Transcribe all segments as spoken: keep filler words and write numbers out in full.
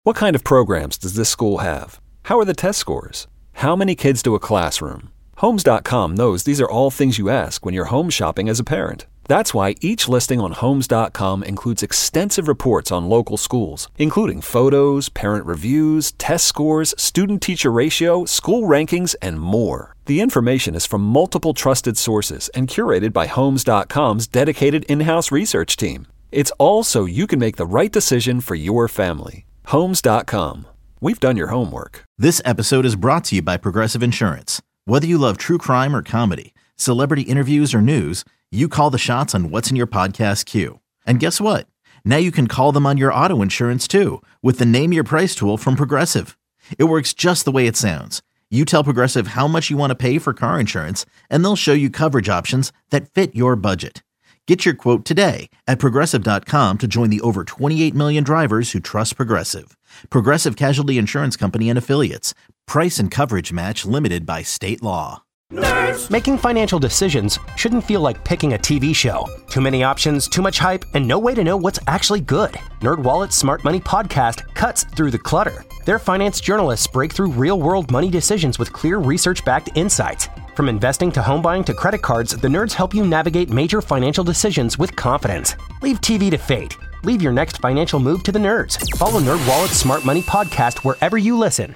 What kind of programs does this school have? How are the test scores? How many kids do a classroom? Homes dot com knows these are all things you ask when you're home shopping as a parent. That's why each listing on Homes dot com includes extensive reports on local schools, including photos, parent reviews, test scores, student-teacher ratio, school rankings, and more. The information is from multiple trusted sources and curated by Homes dot com's dedicated in-house research team. It's all so you can make the right decision for your family. Homes dot com. We've done your homework. This episode is brought to you by Progressive Insurance. Whether you love true crime or comedy, celebrity interviews or news, you call the shots on what's in your podcast queue. And guess what? Now you can call them on your auto insurance too with the Name Your Price tool from Progressive. It works just the way it sounds. You tell Progressive how much you want to pay for car insurance, and they'll show you coverage options that fit your budget. Get your quote today at Progressive dot com to join the over twenty-eight million drivers who trust Progressive. Progressive Casualty Insurance Company and Affiliates. Price and coverage match limited by state law. Nerds. Making financial decisions shouldn't feel like picking a T V show. Too many options, too much hype, and no way to know what's actually good. NerdWallet's Smart Money Podcast cuts through the clutter. Their finance journalists break through real-world money decisions with clear research-backed insights. From investing to home buying to credit cards, the nerds help you navigate major financial decisions with confidence. Leave T V to fate. Leave your next financial move to the nerds. Follow NerdWallet's Smart Money Podcast wherever you listen.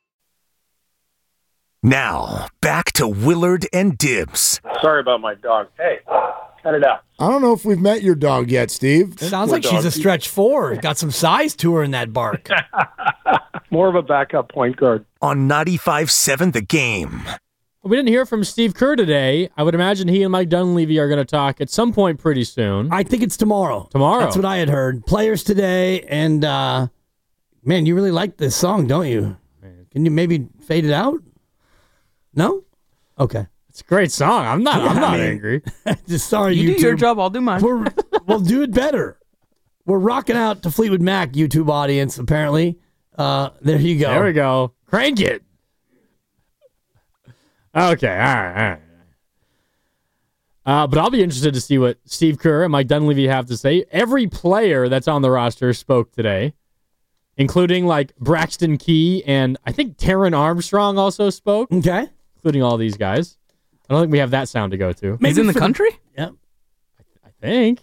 Now, back to Willard and Dibs. Sorry about my dog. Hey, cut it out. I don't know if we've met your dog yet, Steve. Sounds like she's a stretch four. Got some size to her in that bark. More of a backup point guard. On ninety-five seven The Game. We didn't hear from Steve Kerr today. I would imagine he and Mike Dunleavy are going to talk at some point pretty soon. I think it's tomorrow. Tomorrow. That's what I had heard. Players today, and uh, man, you really like this song, don't you? Can you maybe fade it out? No? Okay. It's a great song. I'm not. Yeah, I'm not I mean, angry. Just sorry, you YouTube. do your job. I'll do mine. We're, we'll do it better. We're rocking out to Fleetwood Mac, YouTube audience. Apparently, uh, there you go. There we go. Crank it. Okay. All right. All right. Uh, but I'll be interested to see what Steve Kerr and Mike Dunleavy have to say. Every player that's on the roster spoke today, including like Braxton Key and I think Taron Armstrong also spoke. Okay. Including all these guys. I don't think we have that sound to go to. Maybe He's in the country? The, yeah. I, I think.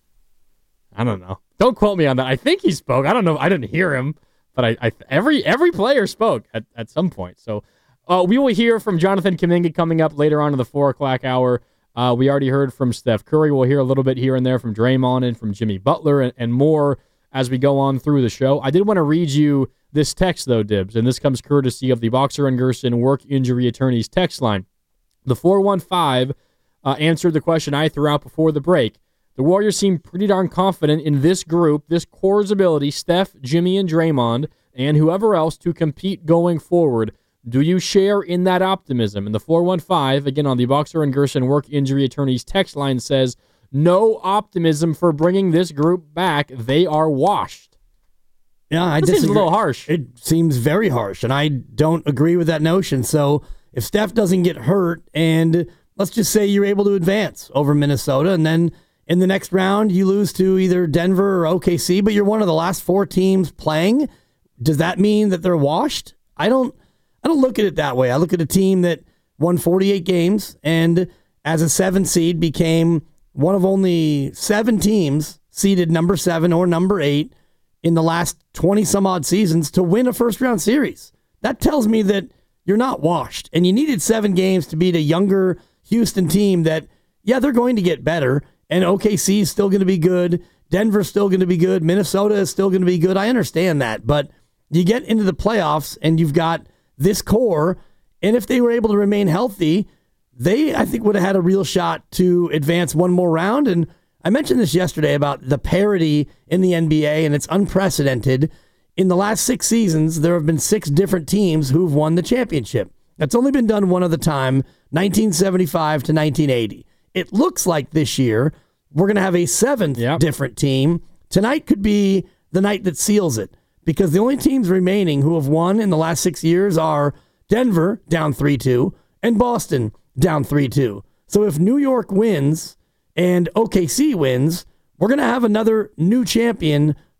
I don't know. Don't quote me on that. I think he spoke. I don't know. I didn't hear him, but I, I every every player spoke at, at some point. So uh, we will hear from Jonathan Kuminga coming up later on in the four o'clock hour. Uh, we already heard from Steph Curry. We'll hear a little bit here and there from Draymond and from Jimmy Butler and, and more as we go on through the show. I did want to read you this text, though, Dibs, and this comes courtesy of the Boxer and Gerson Work Injury Attorneys text line. The four one five uh, answered the question I threw out before the break. The Warriors seem pretty darn confident in this group, this core's ability, Steph, Jimmy, and Draymond, and whoever else to compete going forward. Do you share in that optimism? And the four one five, again on the Boxer and Gerson Work Injury Attorneys text line, says, no optimism for bringing this group back. They are washed. Yeah, I that disagree. Seems a little harsh. It seems very harsh, and I don't agree with that notion. So if Steph doesn't get hurt, and let's just say you're able to advance over Minnesota, and then in the next round you lose to either Denver or O K C, but you're one of the last four teams playing, does that mean that they're washed? I don't. I don't look at it that way. I look at a team that won forty-eight games and as a seven seed became one of only seven teams seeded number seven or number eight in the last twenty some odd seasons to win a first round series. That tells me that you're not washed, and you needed seven games to beat a younger Houston team that, yeah, they're going to get better, and O K C is still going to be good. Denver's still going to be good. Minnesota is still going to be good. I understand that, but you get into the playoffs and you've got this core, and if they were able to remain healthy, they, I think, would have had a real shot to advance one more round. And I mentioned this yesterday about the parity in the N B A, and it's unprecedented. In the last six seasons, there have been six different teams who've won the championship. That's only been done one other time, nineteen seventy-five to nineteen eighty. It looks like this year we're going to have a seventh yep. different team. Tonight could be the night that seals it, because the only teams remaining who have won in the last six years are Denver, down three two, and Boston, down three two. So if New York wins and O K C wins, we're going to have another new champion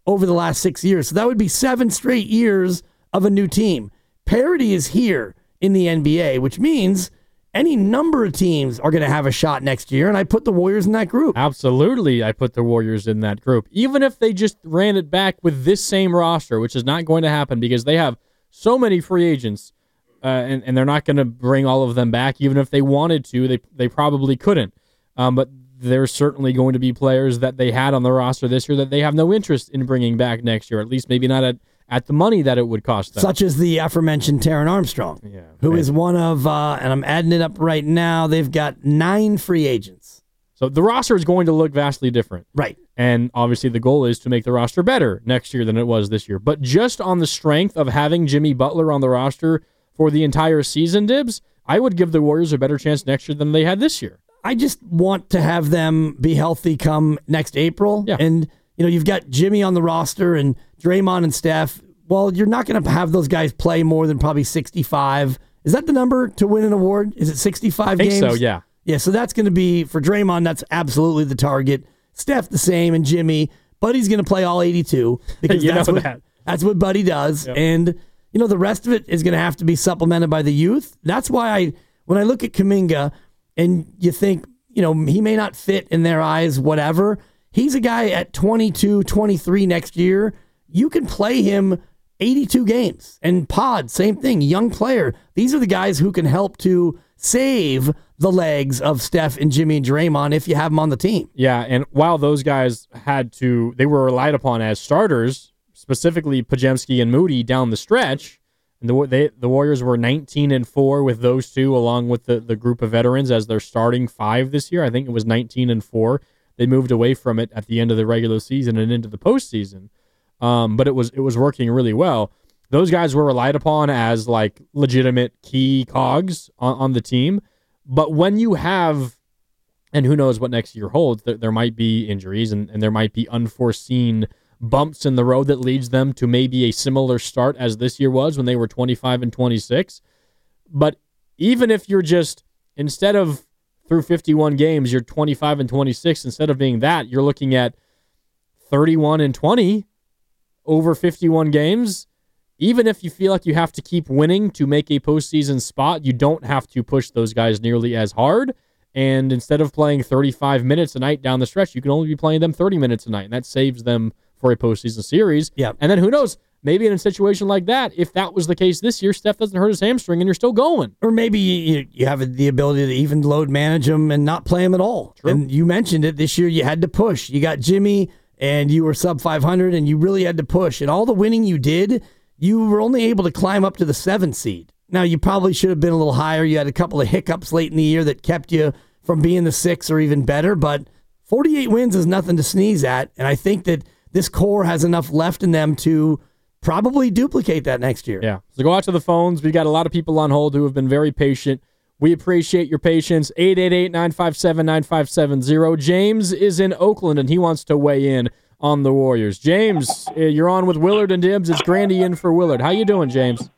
over the last six years. So that would be seven straight years of a new team. Parity is here in the N B A, which means any number of teams are going to have a shot next year, and I put the Warriors in that group. Absolutely, I put the Warriors in that group. Even if they just ran it back with this same roster, which is not going to happen because they have so many free agents, uh, and, and they're not going to bring all of them back. Even if they wanted to, they they probably couldn't. Um, but there's certainly going to be players that they had on the roster this year that they have no interest in bringing back next year, at least maybe not at at the money that it would cost them. Such as the aforementioned Taron Armstrong, yeah, who maybe. is one of, uh, and I'm adding it up right now, they've got nine free agents. So the roster is going to look vastly different. Right. And obviously the goal is to make the roster better next year than it was this year. But just on the strength of having Jimmy Butler on the roster for the entire season, Dibs, I would give the Warriors a better chance next year than they had this year. I just want to have them be healthy come next April. Yeah. And, you know, you've got Jimmy on the roster and Draymond and Steph. Well, you're not going to have those guys play more than probably sixty-five. Is that the number to win an award? Is it sixty-five I think games? so, yeah. Yeah, so that's going to be, for Draymond, that's absolutely the target. Steph the same, and Jimmy. Buddy's going to play all eighty-two because You that's, know what, that. that's what Buddy does. Yep. And, you know, the rest of it is going to have to be supplemented by the youth. That's why I, when I look at Kuminga and you think, you know, he may not fit in their eyes, whatever, he's a guy at twenty-two, twenty-three next year. You can play him eighty-two games. And Pod, same thing, young player. These are the guys who can help to save the legs of Steph and Jimmy and Draymond if you have them on the team. Yeah, and while those guys had to, they were relied upon as starters, specifically Podziemski and Moody down the stretch, and the they, the Warriors were nineteen and four with those two, along with the, the group of veterans as their starting five this year. I think it was nineteen and four. They moved away from it at the end of the regular season and into the postseason. Um, but it was it was working really well. Those guys were relied upon as like legitimate key cogs on, on the team. But when you have, and who knows what next year holds, there, there might be injuries and, and there might be unforeseen bumps in the road that leads them to maybe a similar start as this year was when they were twenty-five and twenty-six. But even if you're just, instead of through fifty-one games, you're twenty-five and twenty-six, instead of being that, you're looking at thirty-one and twenty over fifty-one games. Even if you feel like you have to keep winning to make a postseason spot, you don't have to push those guys nearly as hard. And instead of playing thirty-five minutes a night down the stretch, you can only be playing them thirty minutes a night. And that saves them for a postseason series. Yeah. And then who knows, maybe in a situation like that, if that was the case this year, Steph doesn't hurt his hamstring and you're still going. Or maybe you, you have the ability to even load manage them and not play them at all. True. And you mentioned it, this year you had to push. You got Jimmy and you were sub five hundred and you really had to push. And all the winning you did, you were only able to climb up to the seventh seed. Now, you probably should have been a little higher. You had a couple of hiccups late in the year that kept you from being the six or even better, but forty-eight wins is nothing to sneeze at. And I think that this core has enough left in them to probably duplicate that next year. Yeah. So go out to the phones. We got a lot of people on hold who have been very patient. We appreciate your patience. eight eight eight, nine five seven, nine five seven zero. James is in Oakland, and he wants to weigh in on the Warriors. James, you're on with Willard and Dibs. It's Grandy in for Willard. How you doing, James?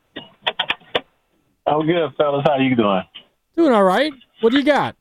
I'm good, fellas. How you doing? Doing all right. What do you got?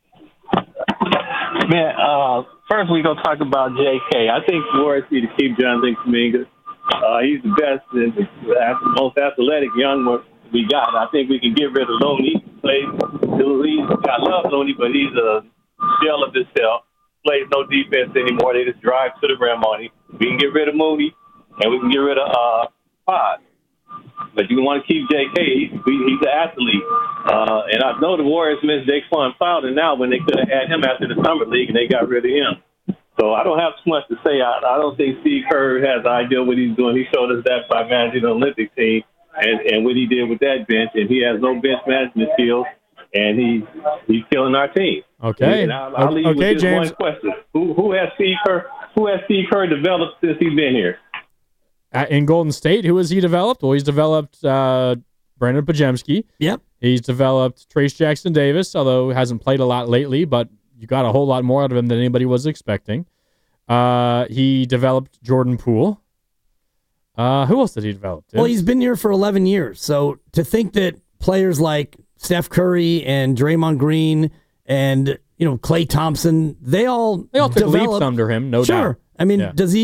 Man, uh, first we gonna talk about J K. I think Warriors need to keep Jonathan Kuminga. Uh, he's the best and the most athletic young one we got. I think we can get rid of Looney. He plays, he's, I love Looney, but he's a shell of himself. Plays no defense anymore. They just drive to the rim on him. We can get rid of Moody, and we can get rid of uh, Pod. But you want to keep J K. He's, he's an athlete. Uh, and I know the Warriors missed Daquan Fowler now when they could have had him after the summer league, and they got rid of him. So I don't have too much to say. I, I don't think Steve Kerr has an idea what he's doing. He showed us that by managing the Olympic team and, and what he did with that bench. And he has no bench management skills, and he, he's killing our team. Okay. And I'll, I'll leave okay, with this James. one question. Who, who has Steve Kerr, who has Steve Kerr developed since he's been here? Uh, in Golden State, who has he developed? Well, he's developed uh, Brandon Podziemski. Yep. He's developed Trace Jackson Davis, although he hasn't played a lot lately, but you got a whole lot more out of him than anybody was expecting. Uh, he developed Jordan Poole. Uh, who else did he develop? Well, he's been here for eleven years. So to think that players like Steph Curry and Draymond Green and, you know, Klay Thompson, they all They all took developed, leaps under him, no sure. doubt. I mean, Yeah. does he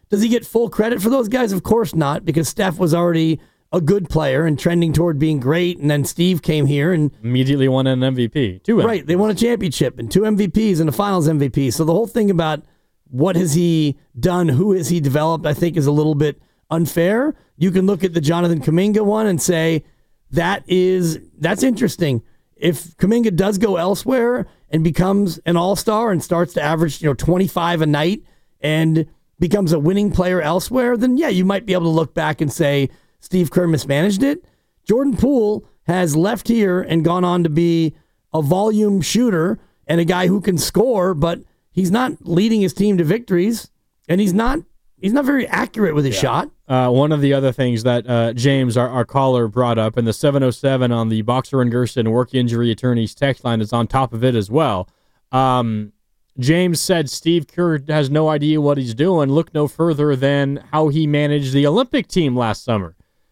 Does he get full credit for those guys? Of course not, because Steph was already a good player and trending toward being great, and then Steve came here and immediately won an M V P. Two M V Ps. Right, they won a championship and two M V Ps and a Finals M V P. So the whole thing about what has he done, who has he developed, I think is a little bit unfair. You can look at the Jonathan Kuminga one and say that is that's interesting. If Kuminga does go elsewhere and becomes an all-star and starts to average, you know, twenty-five a night and becomes a winning player elsewhere, then yeah, you might be able to look back and say Steve Kerr mismanaged it. Jordan Poole has left here and gone on to be a volume shooter and a guy who can score, but he's not leading his team to victories, and he's not he's not very accurate with his yeah. shot. Uh, one of the other things that uh, James, our, our caller, brought up, and the seven oh seven on the Boxer and Gerson work injury attorneys text line is on top of it as well. Um, James said Steve Kerr has no idea what he's doing. Look no further than how he managed the Olympic team last summer.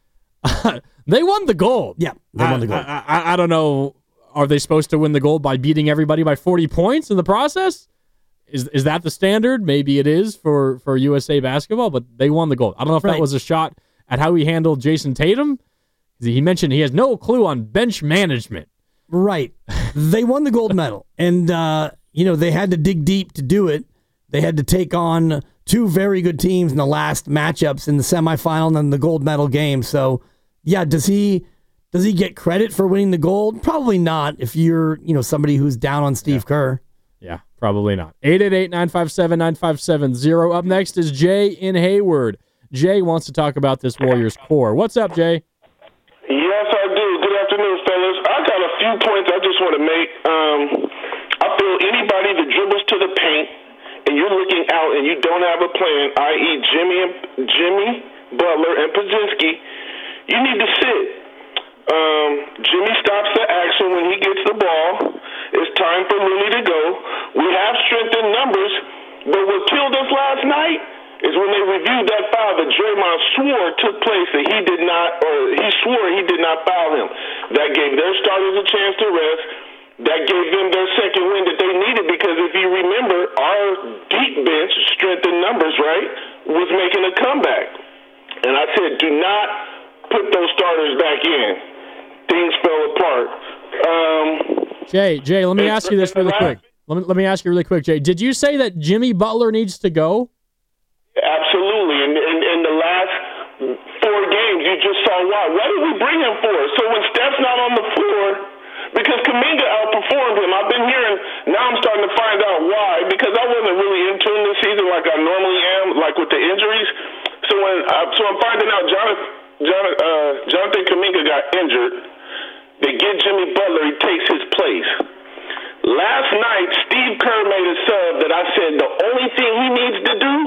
They won the gold. Yeah, they won the gold. I, I, I don't know. Are they supposed to win the gold by beating everybody by forty points in the process? Is is that the standard? Maybe it is for, for U S A basketball, but they won the gold. I don't know if right. that was a shot at how he handled Jason Tatum. He mentioned he has no clue on bench management. Right. They won the gold medal, and uh, you know they had to dig deep to do it. They had to take on two very good teams in the last matchups in the semifinal and then the gold medal game. So, yeah, does he does he get credit for winning the gold? Probably not. If you're you know somebody who's down on Steve yeah. Kerr. Yeah, probably not. eight eight eight, nine five seven, nine five seven zero. Up next is Jay in Hayward. Jay wants to talk about this Warriors core. What's up, Jay? Yes, I do. Good afternoon, fellas. I got a few points I just want to make. Um, I feel anybody that dribbles to the paint and you're looking out and you don't have a plan, that is. Jimmy and Jimmy Butler and Podziemski, you need to sit. Um, Jimmy stops the action when he gets the ball. It's time for Looney to go. We have strength in numbers, but what killed us last night is when they reviewed that foul that Draymond swore took place that he did not, or he swore he did not foul him. That gave their starters a chance to rest. That gave them their second win that they needed, because if you remember, our deep bench, strength in numbers, right, was making a comeback. And I said, do not put those starters back in. Things fell apart. Um, Jay, Jay, let me ask you this really quick. Let me, let me ask you really quick, Jay. Did you say that Jimmy Butler needs to go? Absolutely. In, in, in the last four games, you just saw why. What did we bring him for? So when Steph's not on the floor, because Kuminga outperformed him, I've been hearing, now I'm starting to find out why, because I wasn't really in tune this season like I normally am, like with the injuries. So when uh, so I'm finding out Jonathan, Jonathan, uh, Jonathan Kuminga got injured. They get Jimmy Butler, he takes his place. Last night, Steve Kerr made a sub that I said the only thing he needs to do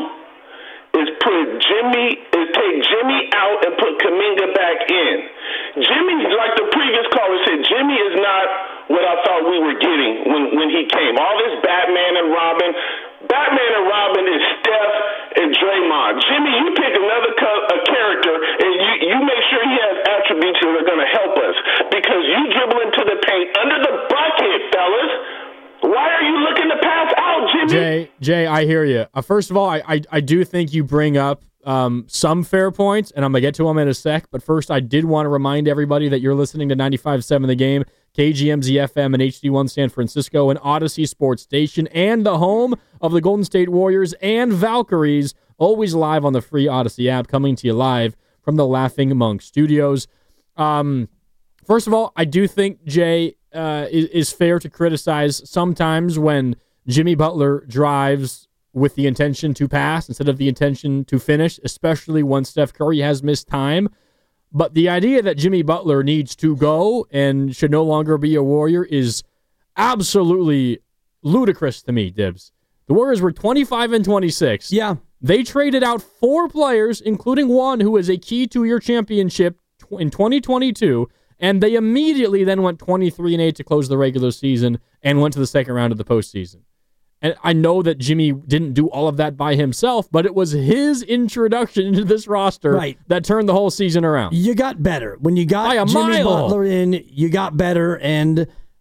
is put Jimmy, is take Jimmy out and put Kuminga back in. Jimmy, like the previous caller said, Jimmy is not what I thought we were getting when, when he came. All this Batman and Robin. Batman and Robin is Steph and Draymond. Jimmy, you pick another co- a character and you, you make sure he has attributes that are going to help us. Because you dribble into the paint under the bucket, fellas. Why are you looking to pass out, Jimmy? Jay, Jay, I hear you. Uh, first of all, I, I I do think you bring up um, some fair points, and I'm going to get to them in a sec. But first, I did want to remind everybody that you're listening to ninety-five point seven The Game, K G M Z F M and H D one San Francisco, and Odyssey Sports Station, and the home of the Golden State Warriors and Valkyries, always live on the free Odyssey app, coming to you live from the Laughing Monk Studios. Um, first of all, I do think, Jay, uh, is, is fair to criticize sometimes when Jimmy Butler drives with the intention to pass instead of the intention to finish, especially when Steph Curry has missed time. But the idea that Jimmy Butler needs to go and should no longer be a Warrior is absolutely ludicrous to me, Dibs. The Warriors were twenty-five and twenty-six. Yeah. They traded out four players, including one who is a key to your championship in twenty twenty-two, and they immediately then went twenty-three and eight to close the regular season and went to the second round of the postseason. And I know that Jimmy didn't do all of that by himself, but it was his introduction into this roster right. that turned the whole season around. You got better. When you got Jimmy mile. Butler in, you got better. And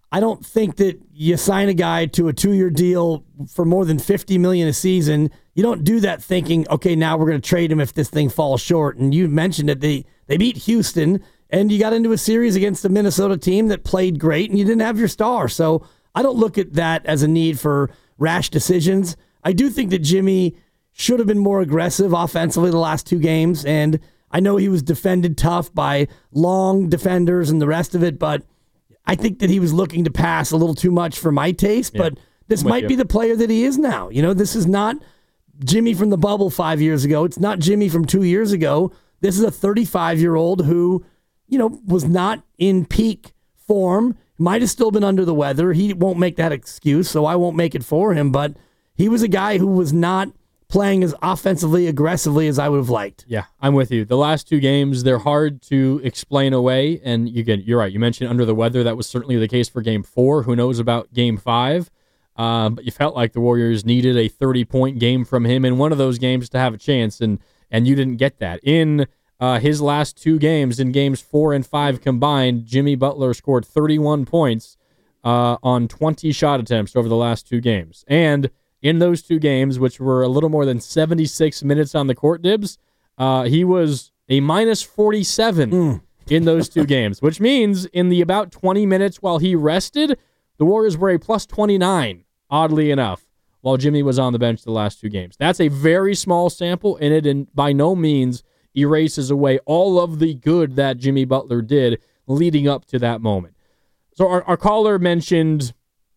I don't think that you sign a guy to a two-year deal for more than fifty million dollars a season. You don't do that thinking, okay, now we're going to trade him if this thing falls short. And you mentioned it. They, they beat Houston, and you got into a series against a Minnesota team that played great, and you didn't have your star. So I don't look at that as a need for rash decisions. I do think that Jimmy should have been more aggressive offensively the last two games, and I know he was defended tough by long defenders and the rest of it, but I think that he was looking to pass a little too much for my taste, yeah. but this might you. be the player that he is now. You know, this is not Jimmy from the bubble five years ago. It's not Jimmy from two years ago. This is a thirty-five-year-old who, you know, was not in peak form, might have still been under the weather. He won't make that excuse, so I won't make it for him, but he was a guy who was not playing as offensively aggressively as I would have liked. Yeah, I'm with you. The last two games, they're hard to explain away, and you get, you're right. You mentioned under the weather. That was certainly the case for game four. Who knows about game five? Um, but you felt like the Warriors needed a thirty-point game from him in one of those games to have a chance, and and you didn't get that. In uh, his last two games, in games four and five combined, Jimmy Butler scored thirty-one points uh, on twenty shot attempts over the last two games. And in those two games, which were a little more than seventy-six minutes on the court, Dibs, uh, he was a minus forty-seven mm. in those two games, which means in the about twenty minutes while he rested, the Warriors were a plus twenty-nine, oddly enough, while Jimmy was on the bench the last two games. That's a very small sample, and it in, by no means erases away all of the good that Jimmy Butler did leading up to that moment. So our, our caller mentioned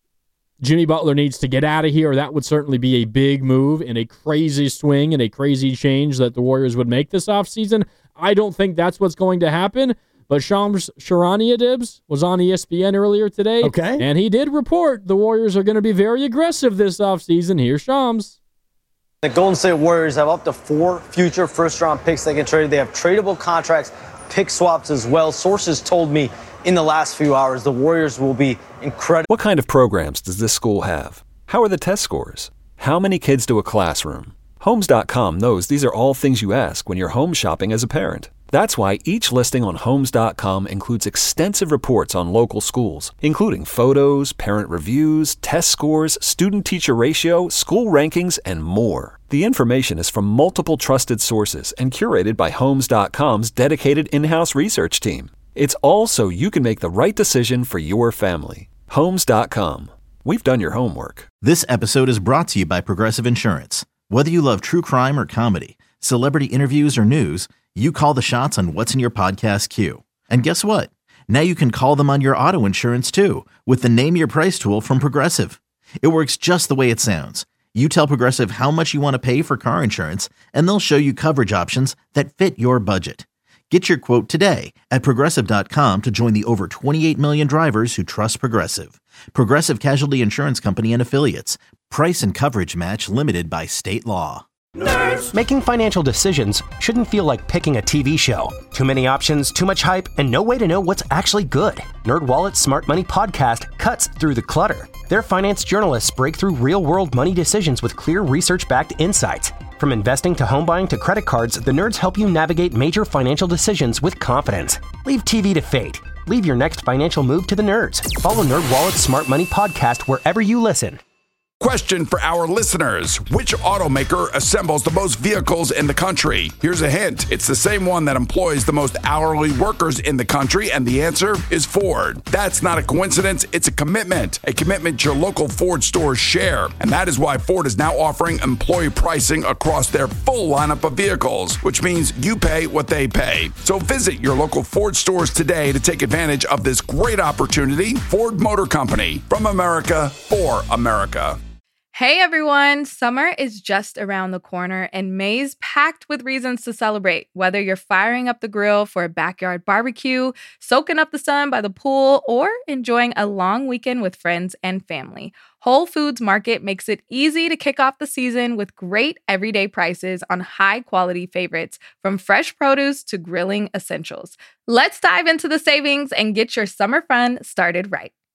Jimmy Butler needs to get out of here. That would certainly be a big move and a crazy swing and a crazy change that the Warriors would make this offseason. I don't think that's what's going to happen, but Shams Charania, Dibs, was on E S P N earlier today, okay, and he did report the Warriors are going to be very aggressive this offseason. Here's Shams. The Golden State Warriors have up to four future first-round picks they can trade. They have tradable contracts, pick swaps as well. Sources told me in the last few hours, the Warriors will be incredible. What kind of programs does this school have? How are the test scores? How many kids do a classroom? Homes dot com knows these are all things you ask when you're home shopping as a parent. That's why each listing on Homes dot com includes extensive reports on local schools, including photos, parent reviews, test scores, student-teacher ratio, school rankings, and more. The information is from multiple trusted sources and curated by Homes dot com's dedicated in-house research team. It's all so you can make the right decision for your family. Homes dot com. We've done your homework. This episode is brought to you by Progressive Insurance. Whether you love true crime or comedy, celebrity interviews or news, you call the shots on what's in your podcast queue. And guess what? Now you can call them on your auto insurance too with the Name Your Price tool from Progressive. It works just the way it sounds. You tell Progressive how much you want to pay for car insurance, and they'll show you coverage options that fit your budget. Get your quote today at Progressive dot com to join the over twenty-eight million drivers who trust Progressive. Progressive Casualty Insurance Company and Affiliates. Price and coverage match limited by state law. Nerds. Making financial decisions shouldn't feel like picking a T V show. Too many options, too much hype, and no way to know what's actually good. NerdWallet's Smart Money Podcast cuts through the clutter. Their finance journalists break through real-world money decisions with clear research-backed insights. From investing to home buying to credit cards, the nerds help you navigate major financial decisions with confidence. Leave T V to fate. Leave your next financial move to the nerds. Follow NerdWallet's Smart Money Podcast wherever you listen. Question for our listeners. Which automaker assembles the most vehicles in the country? Here's a hint. It's the same one that employs the most hourly workers in the country, and the answer is Ford. That's not a coincidence. It's a commitment. A commitment your local Ford stores share. And that is why Ford is now offering employee pricing across their full lineup of vehicles, which means you pay what they pay. So visit your local Ford stores today to take advantage of this great opportunity. Ford Motor Company, from America, for America. Hey everyone, summer is just around the corner and May's packed with reasons to celebrate. Whether you're firing up the grill for a backyard barbecue, soaking up the sun by the pool, or enjoying a long weekend with friends and family, Whole Foods Market makes it easy to kick off the season with great everyday prices on high-quality favorites, from fresh produce to grilling essentials. Let's dive into the savings and get your summer fun started right.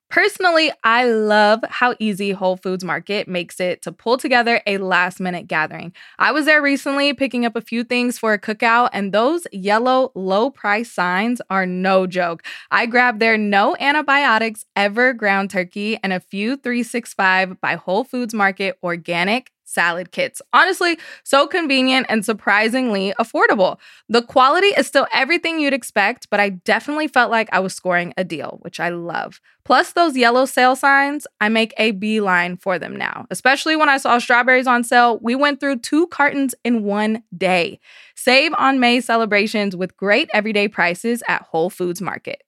Personally, I love how easy Whole Foods Market makes it to pull together a last-minute gathering. I was there recently picking up a few things for a cookout, and those yellow low-price signs are no joke. I grabbed their no antibiotics ever ground turkey and a few three sixty-five by Whole Foods Market organic salad kits. Honestly, so convenient and surprisingly affordable. The quality is still everything you'd expect, but I definitely felt like I was scoring a deal, which I love. Plus those yellow sale signs, I make a beeline for them now. Especially when I saw strawberries on sale, we went through two cartons in one day. Save on May celebrations with great everyday prices at Whole Foods Market.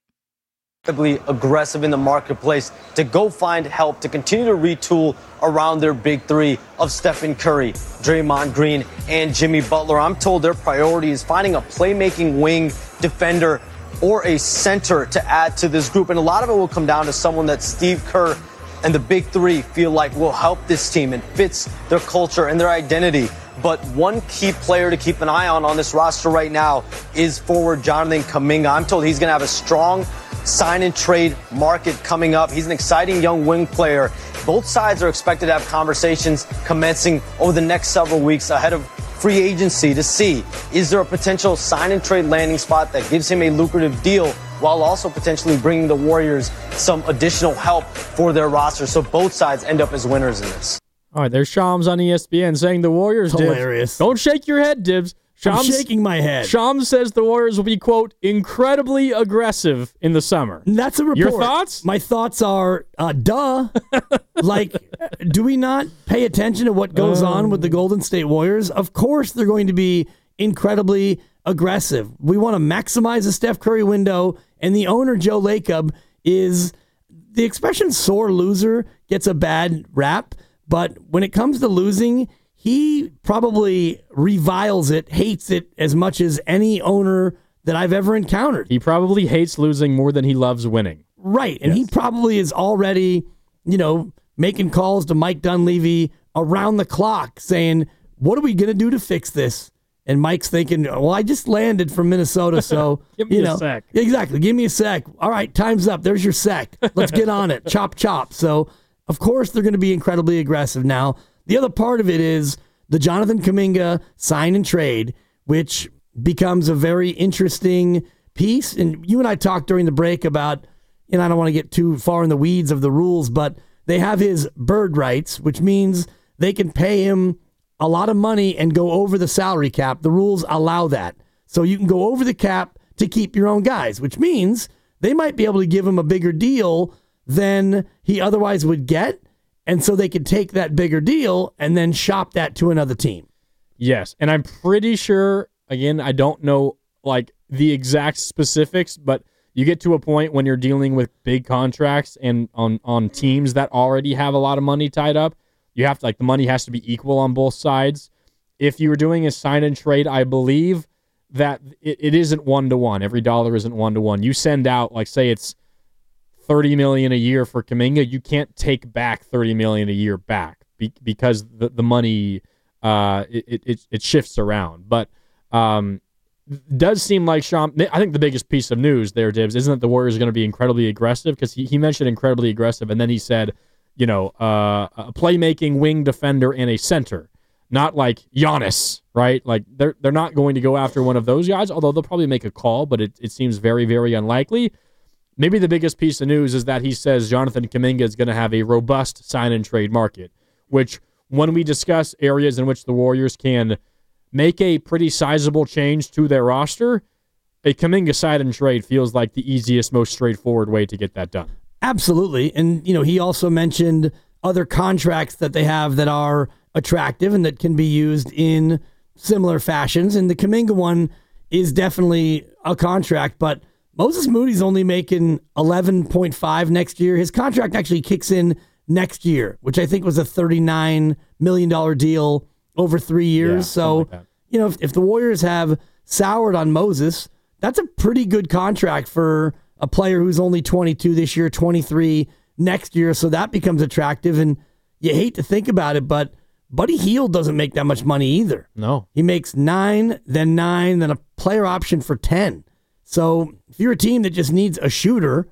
Aggressive in the marketplace to go find help to continue to retool around their big three of Stephen Curry, Draymond Green, and Jimmy Butler. I'm told their priority is finding a playmaking wing defender or a center to add to this group. And a lot of it will come down to someone that Steve Kerr and the big three feel like will help this team and fits their culture and their identity. But one key player to keep an eye on on this roster right now is forward Jonathan Kuminga. I'm told he's going to have a strong sign and trade market coming up. He's an exciting young wing player. Both sides are expected to have conversations commencing over the next several weeks ahead of free agency to see, is there a potential sign and trade landing spot that gives him a lucrative deal while also potentially bringing the Warriors some additional help for their roster. So both sides end up as winners in this. All right, there's Shams on E S P N saying the Warriors, hilarious. Dibs. Don't shake your head, Dibs. Shams, I'm shaking my head. Shams says the Warriors will be, quote, incredibly aggressive in the summer. That's a report. Your thoughts? My thoughts are, uh, duh. Like, do we not pay attention to what goes um, on with the Golden State Warriors? Of course they're going to be incredibly aggressive. We want to maximize the Steph Curry window, and the owner, Joe Lacob, is, the expression sore loser gets a bad rap, but when it comes to losing, he probably reviles it, hates it as much as any owner that I've ever encountered. He probably hates losing more than he loves winning. Right, and yes. He probably is already, you know, making calls to Mike Dunleavy around the clock saying, what are we going to do to fix this? And Mike's thinking, well, I just landed from Minnesota, so, give me you know. a sec. Exactly, give me a sec. All right, time's up. There's your sec. Let's get on it. Chop, chop. So, of course, they're going to be incredibly aggressive now. The other part of it is the Jonathan Kuminga sign and trade, which becomes a very interesting piece. And you and I talked during the break about, and I don't want to get too far in the weeds of the rules, but they have his bird rights, which means they can pay him a lot of money and go over the salary cap. The rules allow that. So you can go over the cap to keep your own guys, which means they might be able to give him a bigger deal than he otherwise would get. And so they could take that bigger deal and then shop that to another team. Yes. And I'm pretty sure, again, I don't know like the exact specifics, but you get to a point when you're dealing with big contracts and on, on teams that already have a lot of money tied up, you have to, like, the money has to be equal on both sides. If you were doing a sign and trade, I believe that it, it isn't one to one. Every dollar isn't one to one. You send out, like, say it's thirty million dollars a year for Kuminga, you can't take back thirty million dollars a year back be, because the, the money uh, it, it it shifts around. But um, does seem like Sean. I think the biggest piece of news there, Dibs, isn't that the Warriors are going to be incredibly aggressive, because he, he mentioned incredibly aggressive, and then he said, you know, uh, a playmaking wing defender and a center, not like Giannis, right? Like they're they're not going to go after one of those guys, although they'll probably make a call, but it, it seems very, very unlikely. Maybe the biggest piece of news is that he says Jonathan Kuminga is going to have a robust sign-and-trade market, which when we discuss areas in which the Warriors can make a pretty sizable change to their roster, a Kuminga sign-and-trade feels like the easiest, most straightforward way to get that done. Absolutely. And, you know, he also mentioned other contracts that they have that are attractive and that can be used in similar fashions. And the Kuminga one is definitely a contract, but Moses Moody's only making eleven point five next year. His contract actually kicks in next year, which I think was a thirty-nine million dollars deal over three years. Yeah, so, like you know, if, if the Warriors have soured on Moses, that's a pretty good contract for a player who's only twenty-two this year, twenty-three next year. So that becomes attractive. And you hate to think about it, but Buddy Hield doesn't make that much money either. No. He makes nine, then nine, then a player option for ten. So if you're a team that just needs a shooter,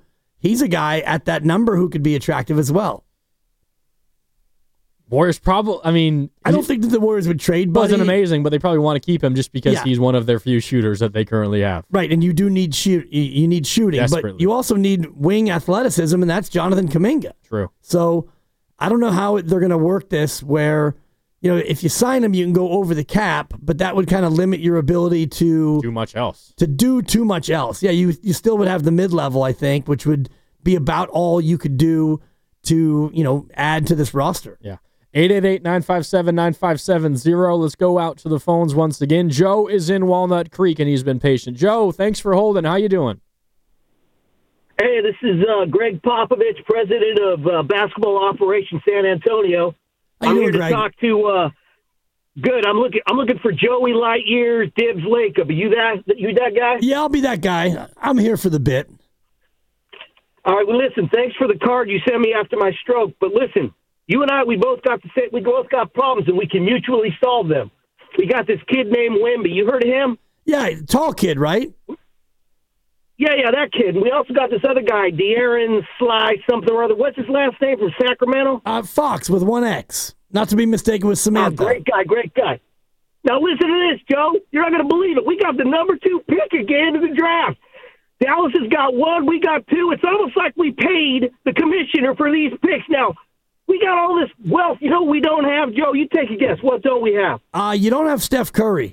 he's a guy at that number who could be attractive as well. Warriors probably, I mean... I don't think that the Warriors would trade Buddy. Wasn't amazing, but they probably want to keep him just because Yeah. he's one of their few shooters that they currently have. Right, and you do need shoot. You you need shooting, Desperately. but you also need wing athleticism, and that's Jonathan Kuminga. True. So I don't know how they're going to work this where, you know, if you sign him, you can go over the cap, but that would kind of limit your ability to do much else. To do too much else. Yeah, you you still would have the mid-level, I think, which would be about all you could do to, you know, add to this roster. Yeah. eight eight eight, nine five seven, nine five seven zero. Let's go out to the phones once again. Joe is in Walnut Creek, and he's been patient. Joe, thanks for holding. How you doing? Hey, this is uh, Greg Popovich, president of uh, Basketball Operations San Antonio. How you I'm doing, here to Greg? talk to. Uh, good. I'm looking. I'm looking for Joey Lightyears, Dibs Lacob. Are you that? You that guy? Yeah, I'll be that guy. I'm here for the bit. All right. Well, listen. Thanks for the card you sent me after my stroke. But listen, you and I, we both got the same. We both got problems, and we can mutually solve them. We got this kid named Wemby. You heard of him? Yeah, tall kid, right? Yeah, yeah, that kid. And we also got this other guy, De'Aaron Sly something or other. What's his last name from Sacramento? Uh, Fox with one X. Not to be mistaken with Samantha. Oh, great guy, great guy. Now listen to this, Joe. You're not going to believe it. We got the number two pick again in the draft. Dallas has got one. We got two. It's almost like we paid the commissioner for these picks. Now, we got all this wealth. You know what we don't have, Joe? You take a guess. What don't we have? Uh, you don't have Steph Curry.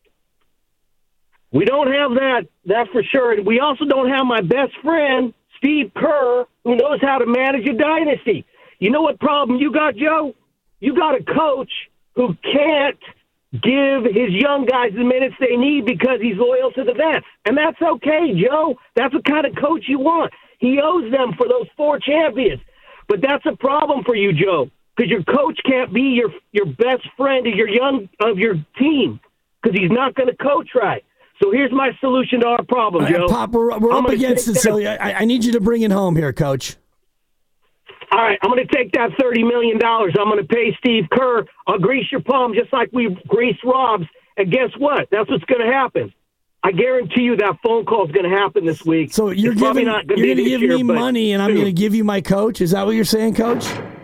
We don't have that, that for sure. And we also don't have my best friend, Steve Kerr, who knows how to manage a dynasty. You know what problem you got, Joe? You got a coach who can't give his young guys the minutes they need because he's loyal to the vets. And that's okay, Joe. That's the kind of coach you want. He owes them for those four champions. But that's a problem for you, Joe, because your coach can't be your your best friend of your young of your team because he's not going to coach right. So here's my solution to our problem, All right, Joe. Pop, we're, we're I'm up gonna against take it, so that- I, I need you to bring it home here, Coach. All right, I'm going to take that thirty million dollars. I'm going to pay Steve Kerr. I'll grease your palm just like we greased Rob's. And guess what? That's what's going to happen. I guarantee you that phone call is going to happen this week. So you're It's probably giving, not gonna you're be going to this give year, me but money, and I'm soon. going to give you my coach? Is that what you're saying, Coach?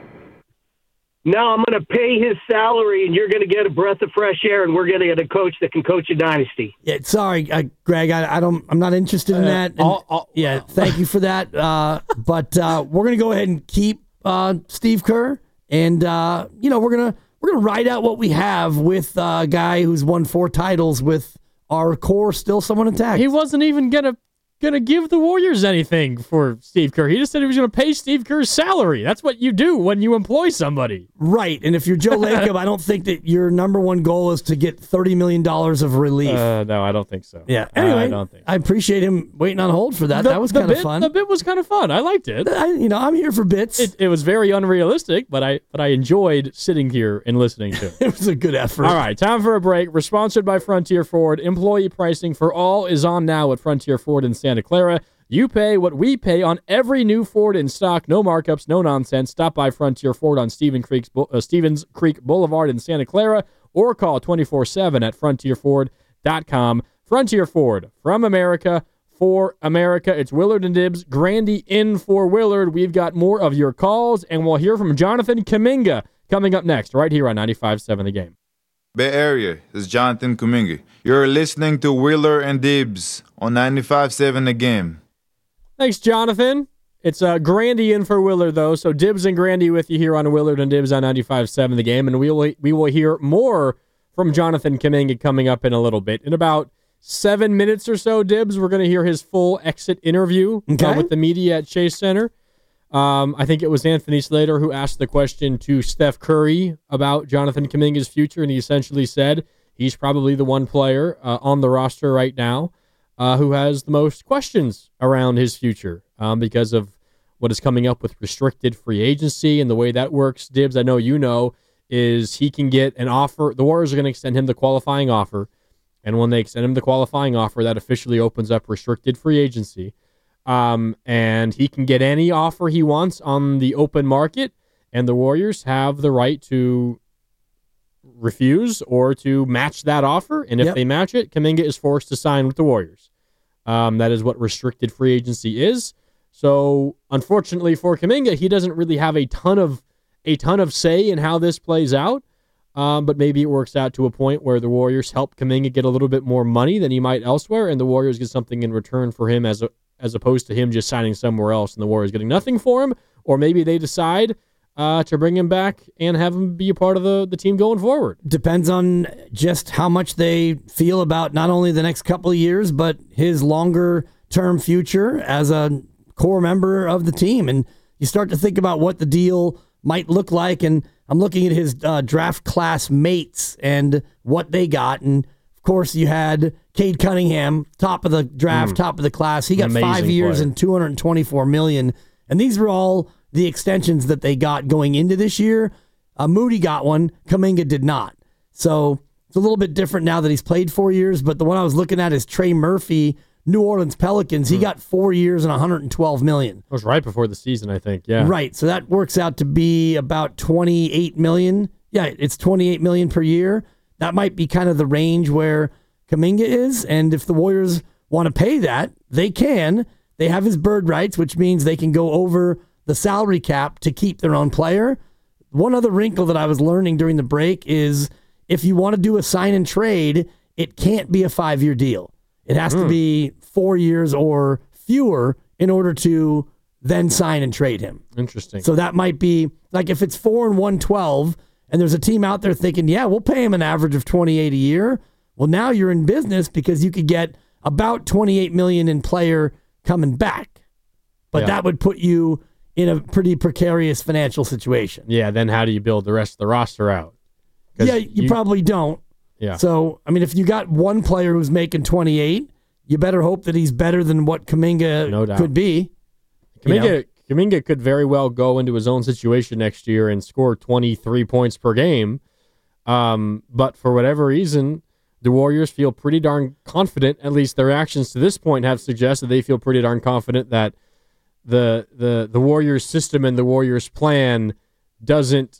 No, I'm going to pay his salary, and you're going to get a breath of fresh air, and we're going to get a coach that can coach a dynasty. Yeah, sorry, uh, Greg. I, I don't. I'm not interested in Uh, that. And, I'll- I'll- yeah, thank you for that. Uh, but uh, we're gonna go ahead and keep uh, Steve Kerr, and uh, you know we're gonna we're gonna ride out what we have with uh, a guy who's won four titles with our core still somewhat intact. He wasn't even gonna gonna give the Warriors anything for Steve Kerr. He just said he was gonna pay Steve Kerr's salary. That's what you do when you employ somebody. Right, and if you're Joe Lacob, I don't think that your number one goal is to get thirty million dollars of relief. Uh, no, I don't think so. yeah. Anyway, I don't think. I appreciate him waiting on hold for that. The- that was the kind of bit- fun. The bit was kind of fun. I liked it. I, you know, I'm here for bits. It, it was very unrealistic, but I but I enjoyed sitting here and listening to it. It was a good effort. All right, time for a break. We're sponsored by Frontier Ford. Employee pricing for all is on now at Frontier Ford in Santa Clara. You pay what we pay on every new Ford in stock. No markups, no nonsense. Stop by Frontier Ford on Stephen Creek's, uh, Stevens Creek Boulevard in Santa Clara or call twenty-four seven at frontier ford dot com. Frontier Ford, from America, for America. It's Willard and Dibs. Grandy in for Willard. We've got more of your calls, and we'll hear from Jonathan Kuminga coming up next, right here on ninety-five point seven The Game. Bay Area, this is Jonathan Kuminga. You're listening to Wheeler and Dibs on ninety-five point seven The Game. Thanks, Jonathan. It's uh, Grandy in for Willard, though. So Dibs and Grandy with you here on Willard and Dibs on ninety-five point seven The Game. And we will, we will hear more from Jonathan Kuminga coming up in a little bit. In about seven minutes or so, Dibs, we're going to hear his full exit interview Okay. uh, with the media at Chase Center. Um, I think it was Anthony Slater who asked the question to Steph Curry about Jonathan Kuminga's future, and he essentially said he's probably the one player uh, on the roster right now uh, who has the most questions around his future um, because of what is coming up with restricted free agency and the way that works. Dibs, I know you know, is he can get an offer. The Warriors are going to extend him the qualifying offer, and when they extend him the qualifying offer, that officially opens up restricted free agency. Um, and he can get any offer he wants on the open market, and the Warriors have the right to refuse or to match that offer. And if Yep. they match it, Kuminga is forced to sign with the Warriors. Um, that is what restricted free agency is. So unfortunately for Kuminga, he doesn't really have a ton of a ton of say in how this plays out. Um, but maybe it works out to a point where the Warriors help Kuminga get a little bit more money than he might elsewhere, and the Warriors get something in return for him as a, as opposed to him just signing somewhere else and the Warriors getting nothing for him. Or maybe they decide uh, to bring him back and have him be a part of the, the team going forward. Depends on just how much they feel about not only the next couple of years, but his longer-term future as a core member of the team. And you start to think about what the deal might look like, and I'm looking at his uh, draft class mates and what they got. And, of course, you had Cade Cunningham, top of the draft, mm. top of the class. He got Amazing five years player. and two hundred twenty-four million dollars. And these were all the extensions that they got going into this year. Uh, Moody got one. Kuminga did not. So it's a little bit different now that he's played four years. But the one I was looking at is Trey Murphy, New Orleans Pelicans. He mm. got four years and one hundred twelve million dollars. That was right before the season, I think. Yeah. Right. So that works out to be about twenty-eight million dollars. Yeah, it's twenty-eight million dollars per year. That might be kind of the range where Kuminga is. And if the Warriors want to pay that, they can. They have his bird rights, which means they can go over the salary cap to keep their own player. One other wrinkle that I was learning during the break is if you want to do a sign and trade, it can't be a five-year deal. It has mm. to be four years or fewer in order to then sign and trade him. Interesting. So that might be, like if it's four and one twelve, and there's a team out there thinking, yeah, we'll pay him an average of twenty-eight a year. Well, now you're in business because you could get about twenty-eight million in player coming back. But Yeah. that would put you in a pretty precarious financial situation. Yeah, then how do you build the rest of the roster out? 'Cause Yeah, you, probably don't. Yeah. So, I mean, if you got one player who's making twenty-eight, you better hope that he's better than what Kuminga No doubt. could be. You know? Kuminga, Kuminga could very well go into his own situation next year and score twenty-three points per game. Um, but for whatever reason, the Warriors feel pretty darn confident, at least their actions to this point have suggested they feel pretty darn confident that the the the Warriors system and the Warriors plan doesn't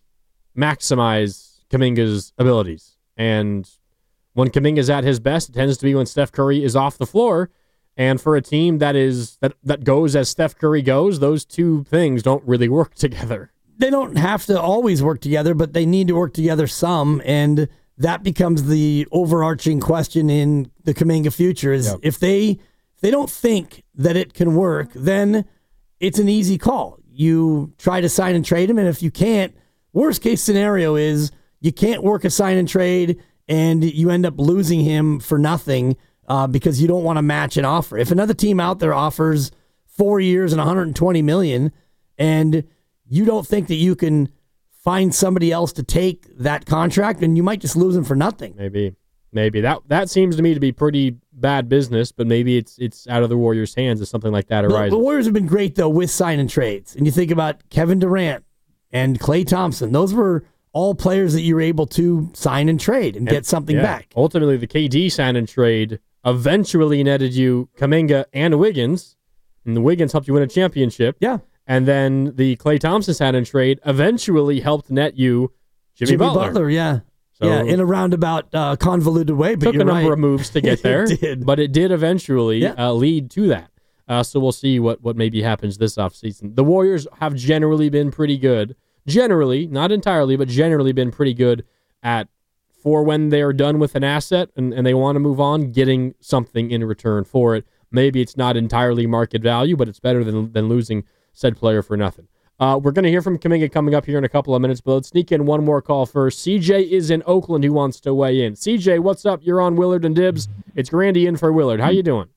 maximize Kuminga's abilities. And when Kuminga's at his best, it tends to be when Steph Curry is off the floor. And for a team that is that, that goes as Steph Curry goes, those two things don't really work together. They don't have to always work together, but they need to work together some, and that becomes the overarching question in the Kuminga future is Yep. if they if they don't think that it can work, then it's an easy call. You try to sign and trade him, and if you can't, worst case scenario is you can't work a sign and trade and you end up losing him for nothing uh, because you don't want to match an offer. If another team out there offers four years and one hundred twenty million dollars and you don't think that you can find somebody else to take that contract, and you might just lose him for nothing. Maybe, maybe that that seems to me to be pretty bad business, but maybe it's it's out of the Warriors' hands if something like that The, arises. the Warriors have been great, though, with sign and trades. And you think about Kevin Durant and Klay Thompson. Those were all players that you were able to sign and trade and, And- get something yeah. back. Ultimately, the K D sign and trade eventually netted you Kuminga and Wiggins, and the Wiggins helped you win a championship. Yeah. And then the Klay Thompson sign and trade eventually helped net you Jimmy, Jimmy Butler. Butler, yeah. So- yeah, in a roundabout, uh, convoluted way, but Took you're a number right. of moves to get there, It did. but it did eventually Yeah. uh, lead to that. Uh, so we'll see what, what maybe happens this offseason. The Warriors have generally been pretty good. Generally, not entirely, but generally been pretty good at, for when they are done with an asset and, and they want to move on, getting something in return for it. Maybe it's not entirely market value, but it's better than, than losing said player for nothing. Uh, we're going to hear from Kuminga coming up here in a couple of minutes, but let's sneak in one more call first. C J is in Oakland who wants to weigh in. C J, what's up? You're on Willard and Dibs. It's Grandy in for Willard. How you doing?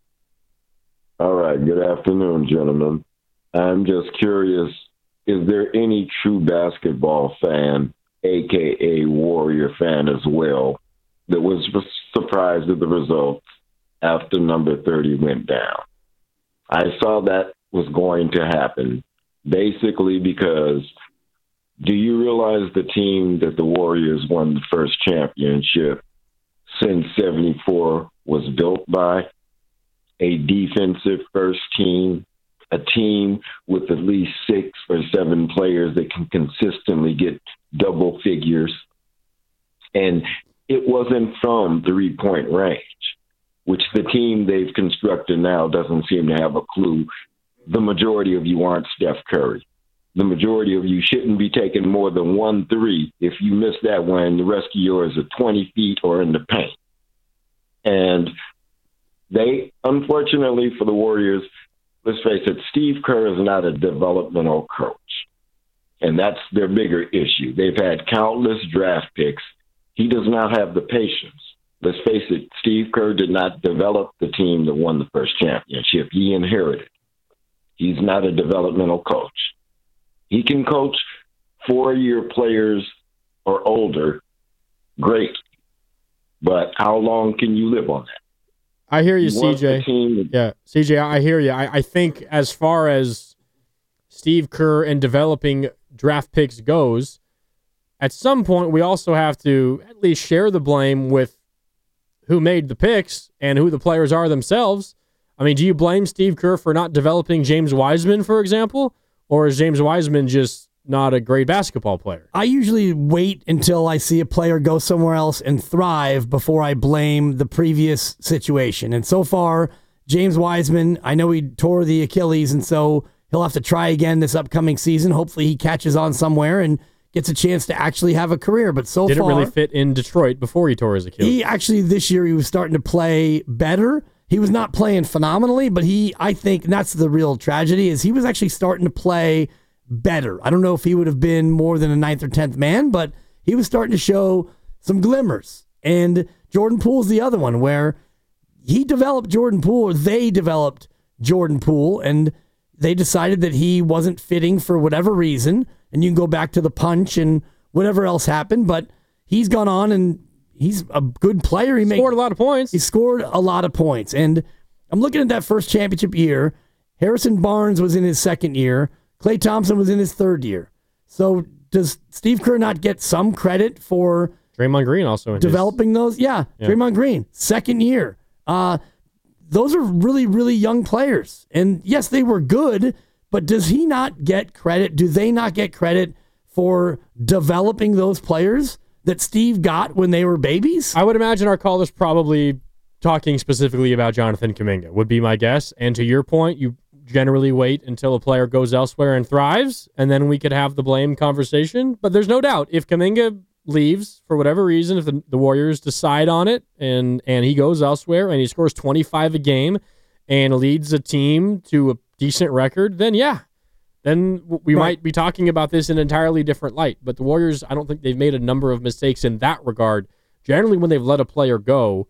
All right. Good afternoon, gentlemen. I'm just curious, is there any true basketball fan, a k a. Warrior fan as well, that was surprised at the results after number thirty went down? I saw that was going to happen, basically because do you realize the team that the Warriors won the first championship since seventy-four was built by? A defensive first team, a team with at least six or seven players that can consistently get double figures. And it wasn't from three-point range, which the team they've constructed now doesn't seem to have a clue the majority of you aren't Steph Curry. The majority of you shouldn't be taking more than one three. If you miss that one, the rest of yours are twenty feet or in the paint. And they, unfortunately for the Warriors, let's face it, Steve Kerr is not a developmental coach. And that's their bigger issue. They've had countless draft picks. He does not have the patience. Let's face it, Steve Kerr did not develop the team that won the first championship. He inherited. He's not a developmental coach. He can coach four-year players or older, great. But how long can you live on that? I hear you, He wants C J. the team- Yeah, C J, I hear you. I, I think as far as Steve Kerr and developing draft picks goes, at some point we also have to at least share the blame with who made the picks and who the players are themselves. I mean, do you blame Steve Kerr for not developing James Wiseman, for example? Or is James Wiseman just not a great basketball player? I usually wait until I see a player go somewhere else and thrive before I blame the previous situation. And so far, James Wiseman, I know he tore the Achilles, and so he'll have to try again this upcoming season. Hopefully he catches on somewhere and gets a chance to actually have a career. But so Didn't far, really fit in Detroit before he tore his Achilles. he actually, this year, he was starting to play better. He was not playing phenomenally, but he, I think, and that's the real tragedy, is he was actually starting to play better. I don't know if he would have been more than a ninth or tenth man, but he was starting to show some glimmers. And Jordan Poole's the other one where he developed Jordan Poole, or they developed Jordan Poole, and they decided that he wasn't fitting for whatever reason. And you can go back to the punch and whatever else happened, but he's gone on and he's a good player. He scored a lot of points. He scored a lot of points. And I'm looking at that first championship year. Harrison Barnes was in his second year. Klay Thompson was in his third year. So does Steve Kerr not get some credit for Draymond Green also in developing those? Yeah, Yeah. Draymond Green, second year. Uh, those are really, really young players. And yes, they were good, but does he not get credit? Do they not get credit for developing those players that Steve got when they were babies? I would imagine our call is probably talking specifically about Jonathan Kuminga, would be my guess. And to your point, you generally wait until a player goes elsewhere and thrives, and then we could have the blame conversation. But there's no doubt, if Kuminga leaves for whatever reason, if the, the Warriors decide on it and, and he goes elsewhere and he scores twenty-five a game and leads a team to a decent record, then yeah, then we Right. might be talking about this in an entirely different light. But the Warriors, I don't think they've made a number of mistakes in that regard. Generally, when they've let a player go,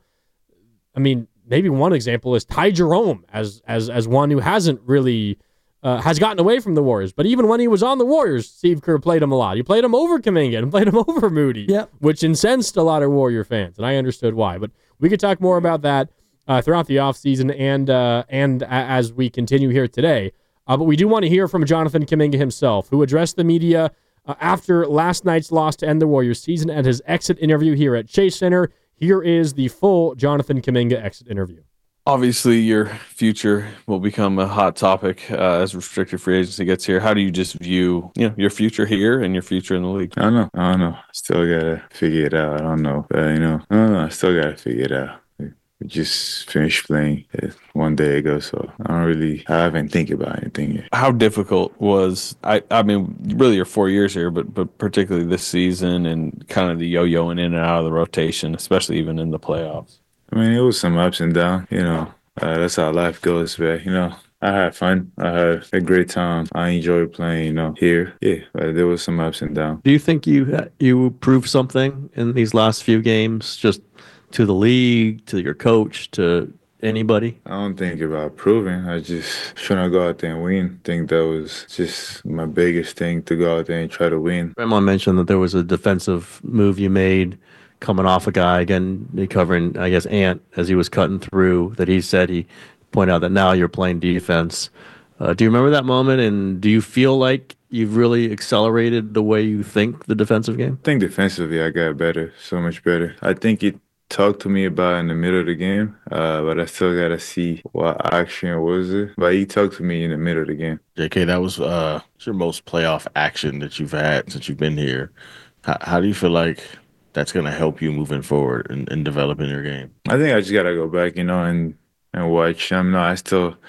I mean, maybe one example is Ty Jerome as as as one who hasn't really uh, has gotten away from the Warriors. But even when he was on the Warriors, Steve Kerr played him a lot. He played him over Kuminga and played him over Moody, Yep. which incensed a lot of Warrior fans, and I understood why. But we could talk more about that uh, throughout the offseason and uh, and a- as we continue here today. Uh, but we do want to hear from Jonathan Kuminga himself, who addressed the media uh, after last night's loss to end the Warriors season at his exit interview here at Chase Center. Here is the full Jonathan Kuminga exit interview. Obviously, your future will become a hot topic uh, as restricted free agency gets here. How do you just view, you know, your future here and your future in the league? I don't know. I don't know. Still gotta figure it out. I don't know. But, you know, I don't know. I still gotta figure it out. We just finished playing uh, one day ago, so I don't really, I haven't think about anything yet. How difficult was, I, I mean, really your four years here, but but particularly this season and kind of the yo-yoing in and out of the rotation, especially even in the playoffs? I mean, it was some ups and downs, you know. Uh, that's how life goes, but, you know, I had fun. I had a great time. I enjoyed playing, you know, here. Yeah, but there was some ups and downs. Do you think you you proved something in these last few games, just to the league, to your coach, to anybody? I don't think about proving. I just trying to go out there and win. I think that was just my biggest thing, to go out there and try to win. Draymond mentioned that there was a defensive move you made coming off a guy, again, covering, I guess, Ant, as he was cutting through, that he said he pointed out that now you're playing defense. Uh, do you remember that moment, and do you feel like you've really accelerated the way you think the defensive game? I think defensively I got better, so much better. I think it talked to me about in the middle of the game, uh, but I still got to see what action was it. But he talked to me in the middle of the game. J K, that was uh, your most playoff action that you've had since you've been here. How, how do you feel like that's going to help you moving forward and, and developing your game? I think I just got to go back, you know, and, and watch. I'm not, I still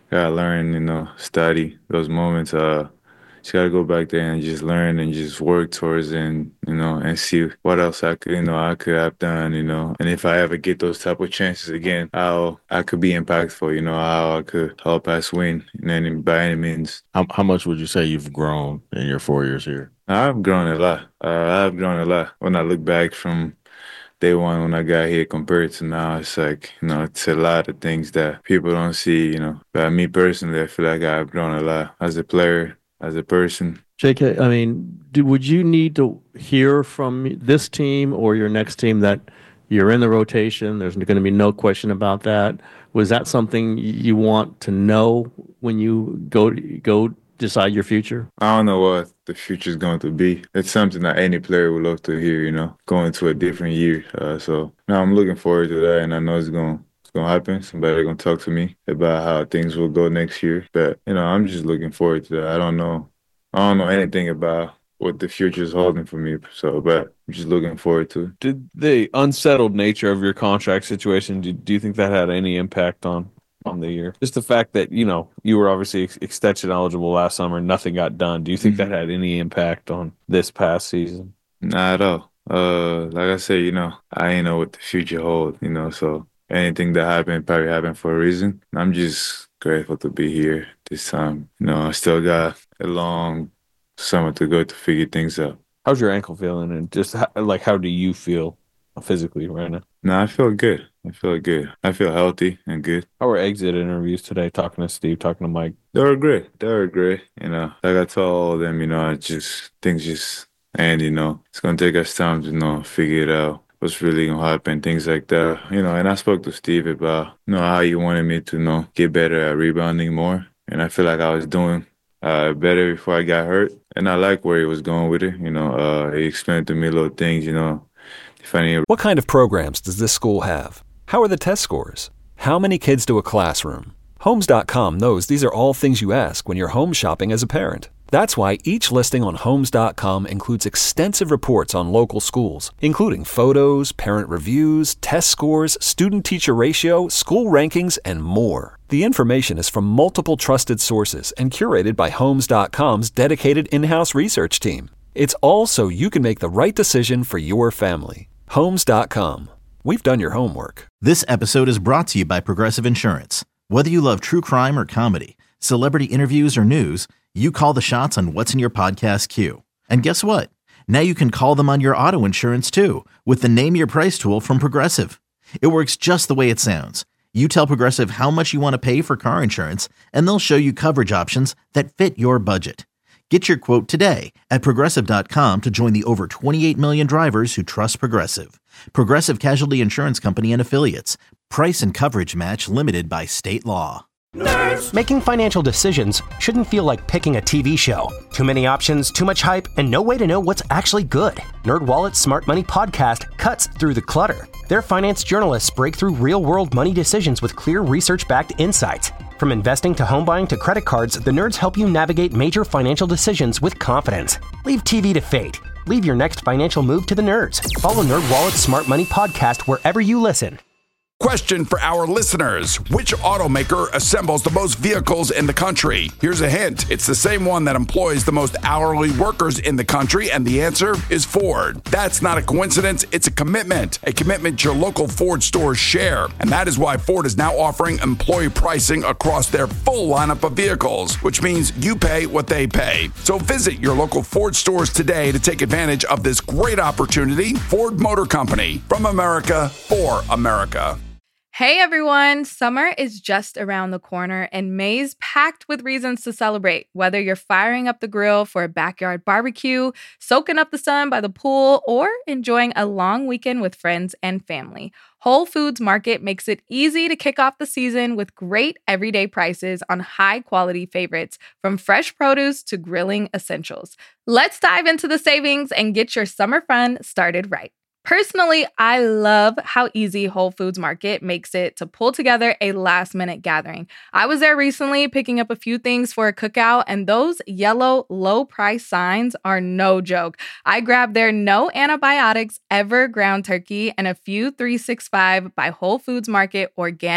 gotta learn, you know, study those moments. Uh, just gotta go back there and just learn and just work towards it and, you know, and see what else I could, you know, I could have done, you know. And if I ever get those type of chances again, how I could be impactful, you know, how I could help us win in any, by any means. How, how much would you say you've grown in your four years here? I've grown a lot. Uh, I've grown a lot. When I look back from day one when I got here compared to now, it's like, you know, it's a lot of things that people don't see, you know. But me personally, I feel like I've grown a lot as a player, as a person. J K, I mean, do, would you need to hear from this team or your next team that you're in the rotation? There's going to be no question about that. Was that something you want to know when you go go decide your future? I don't know what the future is going to be. It's something that any player would love to hear, you know, going to a different year. Uh, so now I'm looking forward to that, and I know it's going it's going to happen. Somebody's going to talk to me about how things will go next year. But, you know, I'm just looking forward to that. I don't know. I don't know anything about what the future is holding for me. So, but I'm just looking forward to it. Did the unsettled nature of your contract situation, do, do you think that had any impact on on the year? Just the fact that, you know, you were obviously ex- extension eligible last summer, nothing got done. Do you think mm-hmm. that had any impact on this past season? Not at all. Uh, like I said, you know, I ain't know what the future holds, you know, so anything that happened probably happened for a reason. I'm just grateful to be here this time. You know, I still got a long summer to go to figure things out. How's your ankle feeling? And just how, like, how do you feel physically right now? No, I feel good. I feel good. I feel healthy and good. How were exit interviews today? Talking to Steve, talking to Mike. They were great. They were great. You know, like I told all of them, you know, I just things just and you know, it's gonna take us time to, you know, figure it out. What's really gonna happen, things like that. You know, and I spoke to Steve about, you know, how he wanted me to, you know, get better at rebounding more. And I feel like I was doing uh better before I got hurt. And I like where he was going with it. You know, uh he explained to me little things, you know. If I need... What kind of programs does this school have? How are the test scores? How many kids to a classroom? Homes dot com knows these are all things you ask when you're home shopping as a parent. That's why each listing on Homes dot com includes extensive reports on local schools, including photos, parent reviews, test scores, student-teacher ratio, school rankings, and more. The information is from multiple trusted sources and curated by Homes dot com's dedicated in-house research team. It's all so you can make the right decision for your family. Homes dot com. We've done your homework. This episode is brought to you by Progressive Insurance. Whether you love true crime or comedy, celebrity interviews or news, you call the shots on what's in your podcast queue. And guess what? Now you can call them on your auto insurance too with the Name Your Price tool from Progressive. It works just the way it sounds. You tell Progressive how much you want to pay for car insurance, and they'll show you coverage options that fit your budget. Get your quote today at Progressive dot com to join the over twenty-eight million drivers who trust Progressive. Progressive Casualty Insurance Company and Affiliates. Price and coverage match limited by state law. Nerds. Making financial decisions shouldn't feel like picking a T V show. Too many options, too much hype, and no way to know what's actually good. NerdWallet's Smart Money Podcast cuts through the clutter. Their finance journalists break through real-world money decisions with clear research-backed insights. From investing to home buying to credit cards, the nerds help you navigate major financial decisions with confidence. Leave T V to fate. Leave your next financial move to the nerds. Follow NerdWallet's Smart Money Podcast wherever you listen. Question for our listeners. Which automaker assembles the most vehicles in the country? Here's a hint. It's the same one that employs the most hourly workers in the country, and the answer is Ford. That's not a coincidence. It's a commitment. A commitment your local Ford stores share. And that is why Ford is now offering employee pricing across their full lineup of vehicles, which means you pay what they pay. So visit your local Ford stores today to take advantage of this great opportunity. Ford Motor Company. From America, for America. Hey everyone, summer is just around the corner and May's packed with reasons to celebrate. Whether you're firing up the grill for a backyard barbecue, soaking up the sun by the pool, or enjoying a long weekend with friends and family, Whole Foods Market makes it easy to kick off the season with great everyday prices on high-quality favorites, from fresh produce to grilling essentials. Let's dive into the savings and get your summer fun started right. Personally, I love how easy Whole Foods Market makes it to pull together a last-minute gathering. I was there recently picking up a few things for a cookout, and those yellow low-price signs are no joke. I grabbed their no antibiotics ever ground turkey and a few three sixty-five by Whole Foods Market organic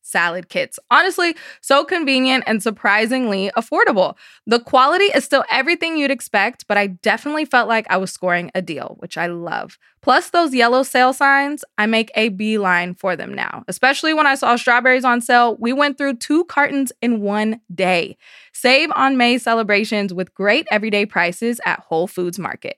salad kits. Honestly, so convenient and surprisingly affordable. The quality is still everything you'd expect, but I definitely felt like I was scoring a deal, which I love. Plus those yellow sale signs, I make a beeline for them now. Especially when I saw strawberries on sale, we went through two cartons in one day. Save on May's celebrations with great everyday prices at Whole Foods Market.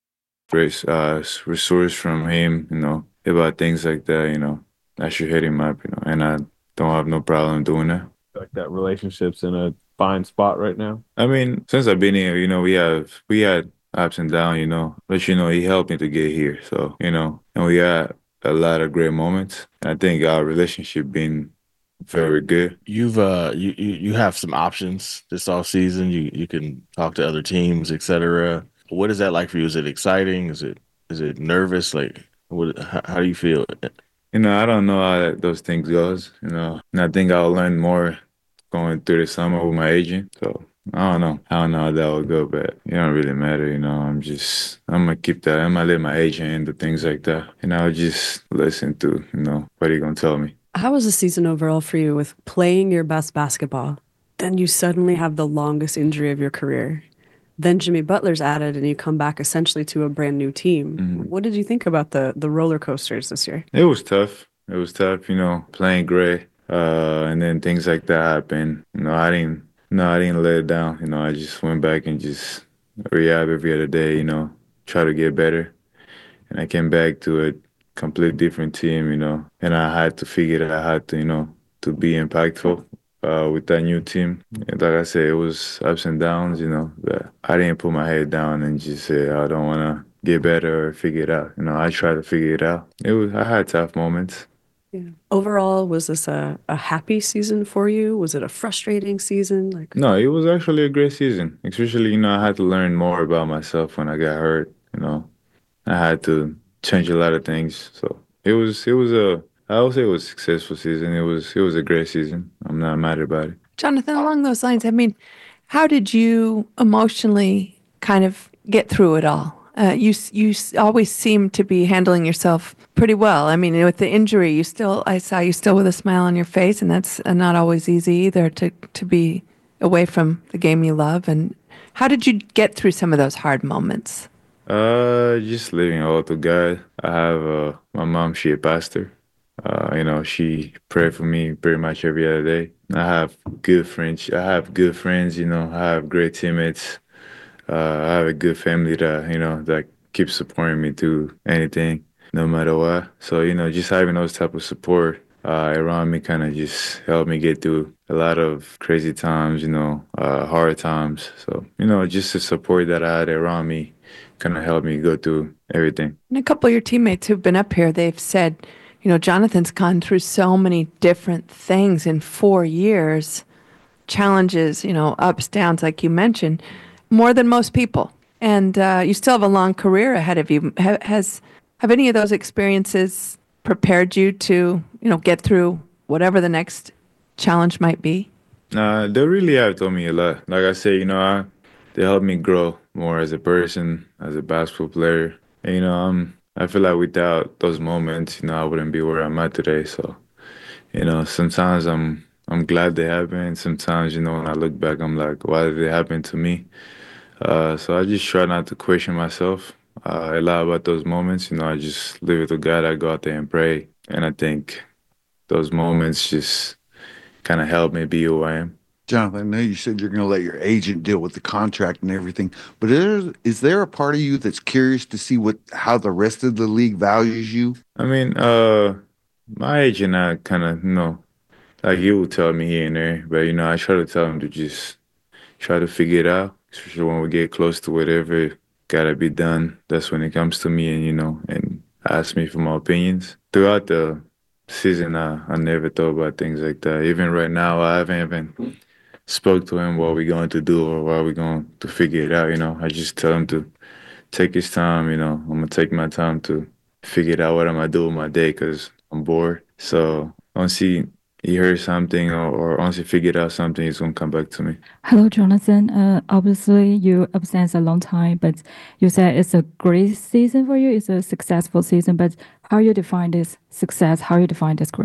Great uh, resource from him, you know, about things like that, you know. I should hit him up, you know, and I don't have no problem doing that. Like that relationship's in a fine spot right now. I mean, since I've been here, you know, we have we had ups and downs, you know, but you know, he helped me to get here. So, you know, and we had a lot of great moments. I think our relationship been very good. You've uh you you, you have some options this off season. You you can talk to other teams, et cetera. What is that like for you? Is it exciting? Is it is it nervous? Like, what? How, how do you feel? You know, I don't know how that, those things goes. You know, and I think I'll learn more going through the summer with my agent. So I don't know. I don't know how that will go, but it don't really matter. You know, I'm just I'm gonna keep that. I'm gonna let my agent into things like that, and I'll just listen to you know what he gonna tell me. How was the season overall for you with playing your best basketball? Then you suddenly have the longest injury of your career. Then Jimmy Butler's added, and you come back essentially to a brand new team. Mm-hmm. What did you think about the the roller coasters this year? It was tough. It was tough, you know, playing great, uh, and then things like that happened. You know, I didn't, no, I didn't let it down. You know, I just went back and just rehab every other day. You know, try to get better, and I came back to a complete different team. You know, and I had to figure that I had to, you know, to be impactful. Uh, with that new team. And like I said, it was ups and downs, you know, but I didn't put my head down and just say, I don't want to get better or figure it out. You know, I tried to figure it out. It was, I had tough moments. Yeah. Overall, was this a, a happy season for you? Was it a frustrating season? Like, no, it was actually a great season. Especially, you know, I had to learn more about myself when I got hurt, you know. I had to change a lot of things. So it was, it was a, I would say it was a successful season. It was it was a great season. I'm not mad about it. Jonathan, along those lines, I mean, how did you emotionally kind of get through it all? Uh, you you always seem to be handling yourself pretty well. I mean, with the injury, you still I saw you still with a smile on your face, and that's uh, not always easy either to to be away from the game you love. And how did you get through some of those hard moments? Uh, just living all to God. I have uh, my mom. She a pastor. Uh, you know, she prayed for me pretty much every other day. I have good friends. I have good friends, you know, I have great teammates. Uh, I have a good family that, you know, that keeps supporting me through anything, no matter what. So, you know, just having those type of support uh, around me kind of just helped me get through a lot of crazy times, you know, uh, hard times. So, you know, just the support that I had around me kind of helped me go through everything. And a couple of your teammates who've been up here, they've said, you know, Jonathan's gone through so many different things in four years, challenges, you know, ups, downs, like you mentioned, more than most people. And uh, you still have a long career ahead of you. Ha- has have any of those experiences prepared you to, you know, get through whatever the next challenge might be? Nah, they really have taught me a lot. Like I say, you know, I, they helped me grow more as a person, as a basketball player. And, you know, I'm. I feel like without those moments, you know, I wouldn't be where I'm at today. So, you know, sometimes I'm I'm glad they happened. Sometimes, you know, when I look back, I'm like, why did it happen to me? Uh, so I just try not to question myself uh, a lot about those moments. You know, I just leave it to God. I go out there and pray. And I think those moments just kind of help me be who I am. Jonathan, I know you said you're going to let your agent deal with the contract and everything, but is, is there a part of you that's curious to see what how the rest of the league values you? I mean, uh, my agent, I kind of, you know, like he will tell me here and there, but, you know, I try to tell him to just try to figure it out, especially when we get close to whatever got to be done. That's when it comes to me and, you know, and ask me for my opinions. Throughout the season, I, I never thought about things like that. Even right now, I haven't even spoke to him what we're going to do or what we're going to figure it out, you know. I just tell him to take his time, you know. I'm going to take my time to figure out what I'm going to do with my day because I'm bored. So once he, he heard something or, or once he figured out something, he's going to come back to me. Hello, Jonathan. Uh, obviously, you absent a long time, but you said it's a great season for you. It's a successful season, but how you define this success? How you define this great?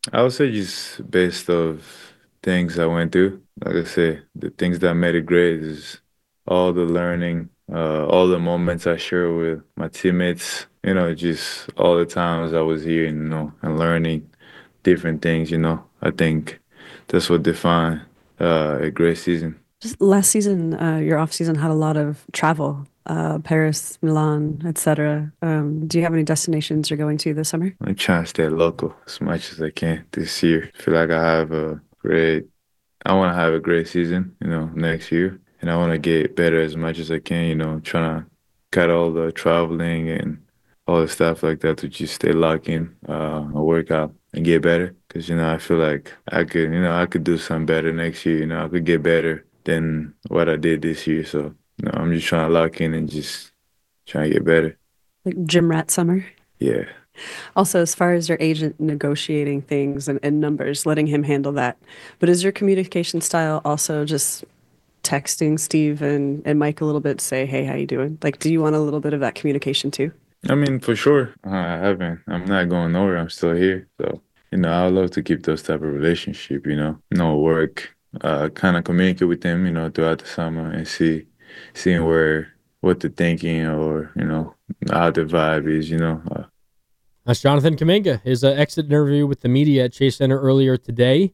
I would say just based of things I went through. Like I say, the things that made it great is all the learning, uh, all the moments I share with my teammates. You know, just all the times I was here, you know, and learning different things. You know, I think that's what defined uh, a great season. Just last season, uh, your off season had a lot of travel, uh, Paris, Milan, et cetera. Um, do you have any destinations you're going to this summer? I'm trying to stay local as much as I can this year. I feel like I have a great, I want to have a great season, you know, next year. And I want to get better as much as I can, you know, trying to cut all the traveling and all the stuff like that to just stay locked in, uh, work out and get better. Because, you know, I feel like I could, you know, I could do something better next year. You know, I could get better than what I did this year. So, you know, I'm just trying to lock in and just trying to get better. Like gym rat summer? Yeah. Also, as far as your agent negotiating things and, and numbers, letting him handle that. But is your communication style also just texting Steve and, and Mike a little bit, say, hey, how you doing? Like, do you want a little bit of that communication too? I mean, for sure. Uh, I haven't. I'm not going nowhere. I'm still here. So, you know, I would love to keep those type of relationship, you know, no work, uh, kind of communicate with them, you know, throughout the summer and see, seeing where, what they're thinking or, you know, how the vibe is, you know. Uh, That's Jonathan Kuminga. His uh, exit interview with the media at Chase Center earlier today.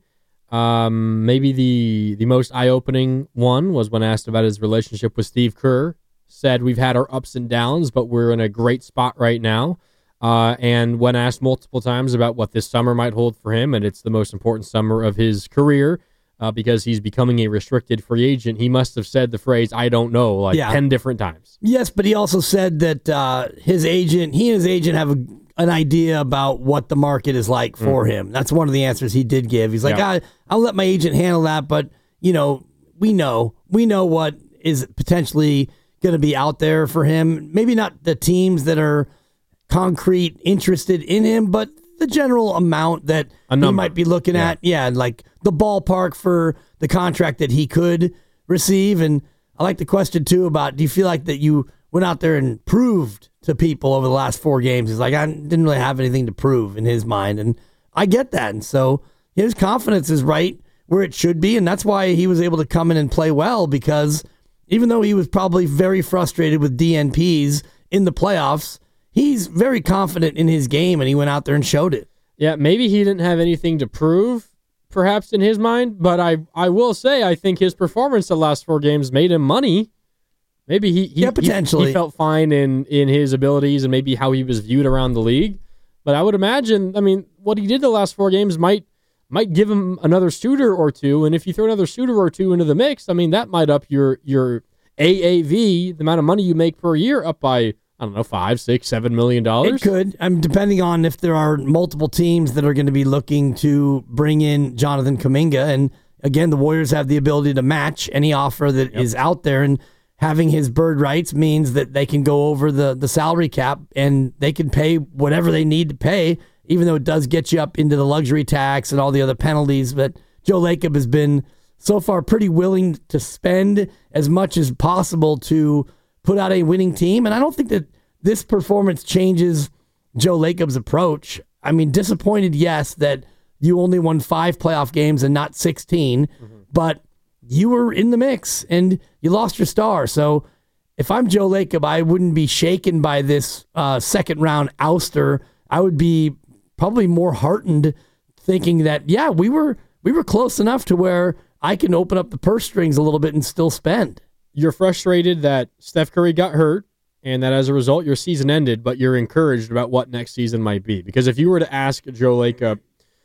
Um, maybe the the most eye-opening one was when asked about his relationship with Steve Kerr. Said, we've had our ups and downs, but we're in a great spot right now. Uh, and when asked multiple times about what this summer might hold for him, and it's the most important summer of his career uh, because he's becoming a restricted free agent, he must have said the phrase, I don't know, like Yeah. ten different times. Yes, but he also said that uh, his agent, he and his agent have a, an idea about what the market is like for Mm. him. That's one of the answers he did give. He's like, Yeah. I, I'll let my agent handle that, but, you know, we know. We know what is potentially going to be out there for him. Maybe not the teams that are concrete interested in him, but the general amount that he might be looking Yeah. at. Yeah, like the ballpark for the contract that he could receive. And I like the question, too, about do you feel like that you went out there and proved to people over the last four games? He's like, I didn't really have anything to prove in his mind. And I get that. And so his confidence is right where it should be. And that's why he was able to come in and play well, because even though he was probably very frustrated with D N Ps in the playoffs, he's very confident in his game, and he went out there and showed it. Yeah, maybe he didn't have anything to prove, perhaps in his mind, but I, I will say I think his performance the last four games made him money. Maybe he, he, Yeah, potentially. he, he felt fine in, in his abilities and maybe how he was viewed around the league. But I would imagine, I mean, what he did the last four games might might give him another shooter or two, and if you throw another shooter or two into the mix, I mean, that might up your your A A V, the amount of money you make per year, up by, I don't know, five, six, seven million dollars. It could. I'm depending on if there are multiple teams that are going to be looking to bring in Jonathan Kuminga. And again, the Warriors have the ability to match any offer that is out there. And having his bird rights means that they can go over the, the salary cap and they can pay whatever they need to pay, even though it does get you up into the luxury tax and all the other penalties. But Joe Lacob has been so far pretty willing to spend as much as possible to put out a winning team. And I don't think that this performance changes Joe Lacob's approach. I mean, disappointed, yes, that you only won five playoff games and not sixteen, mm-hmm. but you were in the mix and you lost your star. So if I'm Joe Lacob, I wouldn't be shaken by this uh, second round ouster. I would be probably more heartened thinking that, yeah, we were we were close enough to where I can open up the purse strings a little bit and still spend. You're frustrated that Steph Curry got hurt and that as a result your season ended, but you're encouraged about what next season might be. Because if you were to ask Joe Lacob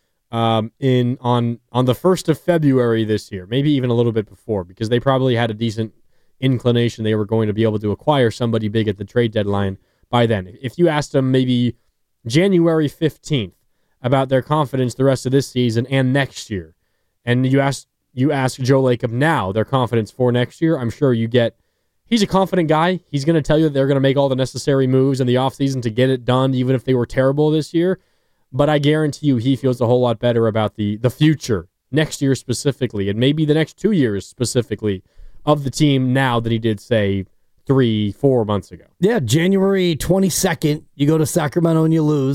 um, in on on the first of February this year, maybe even a little bit before, because they probably had a decent inclination they were going to be able to acquire somebody big at the trade deadline by then. If you asked them maybe January fifteenth about their confidence the rest of this season and next year, and you asked you ask Joe Lacob now their confidence for next year, I'm sure you get, he's a confident guy. He's going to tell you that they're going to make all the necessary moves in the offseason to get it done, even if they were terrible this year. But I guarantee you he feels a whole lot better about the the future, next year specifically, and maybe the next two years specifically, of the team now than he did, say, three, four months ago. Yeah, January twenty-second, you go to Sacramento and you lose.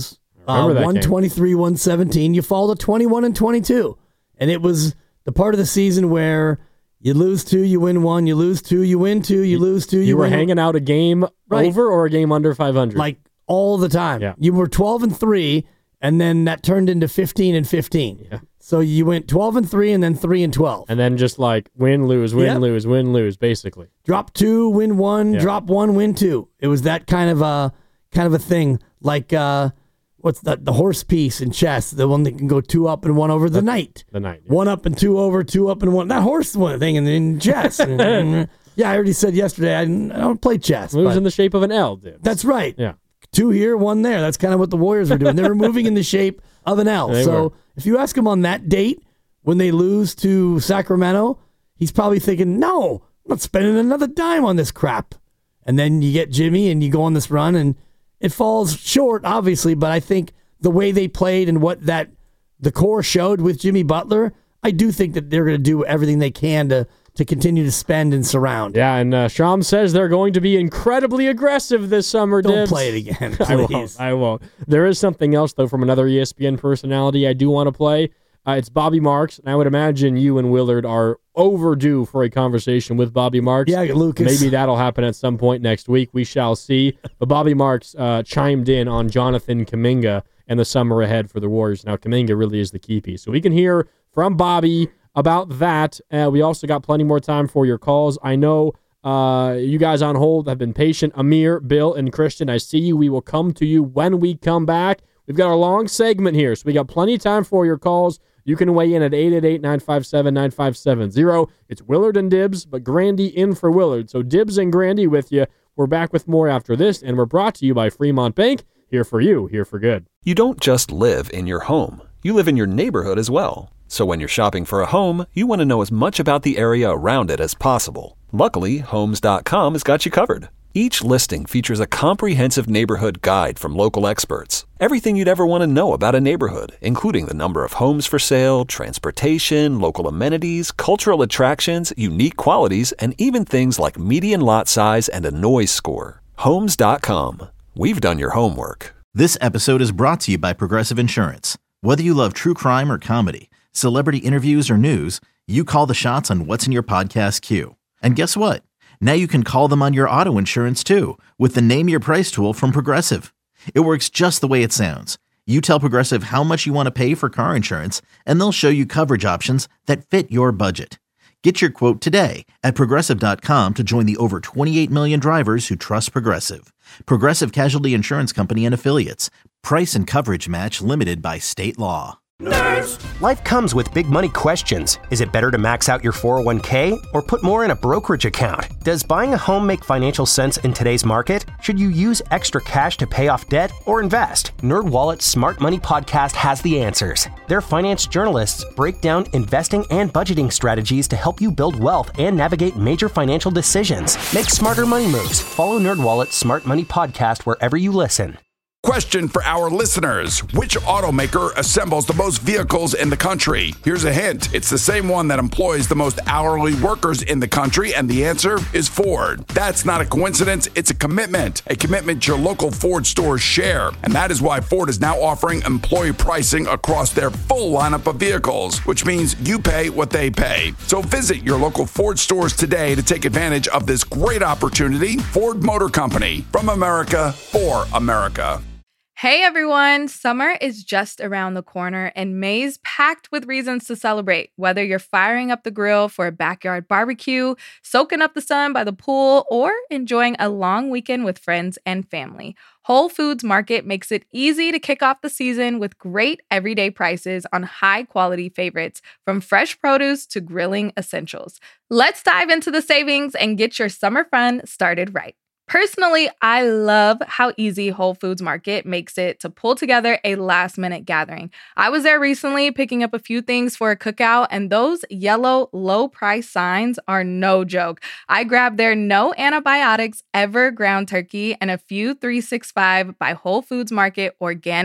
Uh, one twenty-three, one seventeen. You fall to twenty-one and twenty-two. And it was the part of the season where you lose two, you win one, you lose two, you win two, you, you lose two, you, you were win hanging out a game right. over or a game under five hundred? Like all the time. Yeah. You were twelve and three, and then that turned into fifteen and fifteen. Yeah. So you went twelve and three, and then three and twelve. And then just like win, lose, win, yep. lose, win, lose, basically. Drop two, win one, yeah. drop one, win two. It was that kind of a kind of a thing. Like uh, what's the the horse piece in chess? The one that can go two up and one over. The, the knight. The knight. Yeah. One up and two over, two up and one. That horse one thing in, in chess. Yeah, I already said yesterday I, I don't play chess. Moves in the shape of an L, dude. That's right. Yeah. Two here, one there. That's kind of what the Warriors were doing. They were moving in the shape of an L. They so were. if you ask him on that date when they lose to Sacramento, he's probably thinking, no, I'm not spending another dime on this crap. And then you get Jimmy and you go on this run and it falls short, obviously, but I think the way they played and what that the core showed with Jimmy Butler, I do think that they're going to do everything they can to to continue to spend and surround. Yeah, and uh, Sham says they're going to be incredibly aggressive this summer. Don't Dibs. play it again, please. I won't. I won't. There is something else, though, from another E S P N personality I do want to play. Uh, it's Bobby Marks, and I would imagine you and Willard are overdue for a conversation with Bobby Marks. Yeah, Lucas. Maybe that'll happen at some point next week. We shall see. But Bobby Marks uh, chimed in on Jonathan Kuminga and the summer ahead for the Warriors. Now, Kuminga really is the key piece. So we can hear from Bobby about that. Uh, we also got plenty more time for your calls. I know uh, you guys on hold have been patient. Amir, Bill, and Christian, I see you. We will come to you when we come back. We've got our long segment here, so we got plenty of time for your calls. You can weigh in at eight eight eight, nine five seven, nine five seven zero. It's Willard and Dibs, but Grandy in for Willard. So Dibs and Grandy with you. We're back with more after this, and we're brought to you by Fremont Bank. Here for you, here for good. You don't just live in your home. You live in your neighborhood as well. So when you're shopping for a home, you want to know as much about the area around it as possible. Luckily, Homes dot com has got you covered. Each listing features a comprehensive neighborhood guide from local experts. Everything you'd ever want to know about a neighborhood, including the number of homes for sale, transportation, local amenities, cultural attractions, unique qualities, and even things like median lot size and a noise score. Homes dot com. We've done your homework. This episode is brought to you by Progressive Insurance. Whether you love true crime or comedy, celebrity interviews or news, you call the shots on what's in your podcast queue. And guess what? Now you can call them on your auto insurance too with the Name Your Price tool from Progressive. It works just the way it sounds. You tell Progressive how much you want to pay for car insurance, and they'll show you coverage options that fit your budget. Get your quote today at Progressive dot com to join the over twenty-eight million drivers who trust Progressive. Progressive Casualty Insurance Company and Affiliates. Price and coverage match limited by state law. Nerds. Life comes with big money questions. Is it better to max out your four oh one k or put more in a brokerage account? Does buying a home make financial sense in today's market? Should you use extra cash to pay off debt or invest? NerdWallet's Smart Money Podcast has the answers. Their finance journalists break down investing and budgeting strategies to help you build wealth and navigate major financial decisions. Make smarter money moves. Follow NerdWallet's Smart Money Podcast wherever you listen. Question for our listeners. Which automaker assembles the most vehicles in the country? Here's a hint. It's the same one that employs the most hourly workers in the country, and the answer is Ford. That's not a coincidence. It's a commitment. A commitment your local Ford stores share. And that is why Ford is now offering employee pricing across their full lineup of vehicles, which means you pay what they pay. So visit your local Ford stores today to take advantage of this great opportunity. Ford Motor Company. From America, for America. Hey everyone, summer is just around the corner and May's packed with reasons to celebrate. Whether you're firing up the grill for a backyard barbecue, soaking up the sun by the pool, or enjoying a long weekend with friends and family, Whole Foods Market makes it easy to kick off the season with great everyday prices on high-quality favorites, from fresh produce to grilling essentials. Let's dive into the savings and get your summer fun started right. Personally, I love how easy Whole Foods Market makes it to pull together a last-minute gathering. I was there recently picking up a few things for a cookout, and those yellow low-price signs are no joke. I grabbed their no antibiotics ever ground turkey and a few three sixty-five by Whole Foods Market organic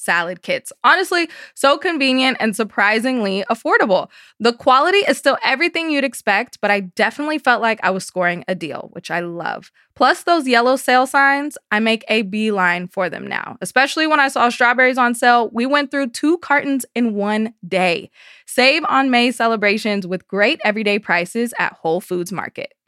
salad kits. Honestly, so convenient and surprisingly affordable. The quality is still everything you'd expect, but I definitely felt like I was scoring a deal, which I love. Plus those yellow sale signs, I make a beeline for them now. Especially when I saw strawberries on sale, we went through two cartons in one day. Save on May's celebrations with great everyday prices at Whole Foods Market.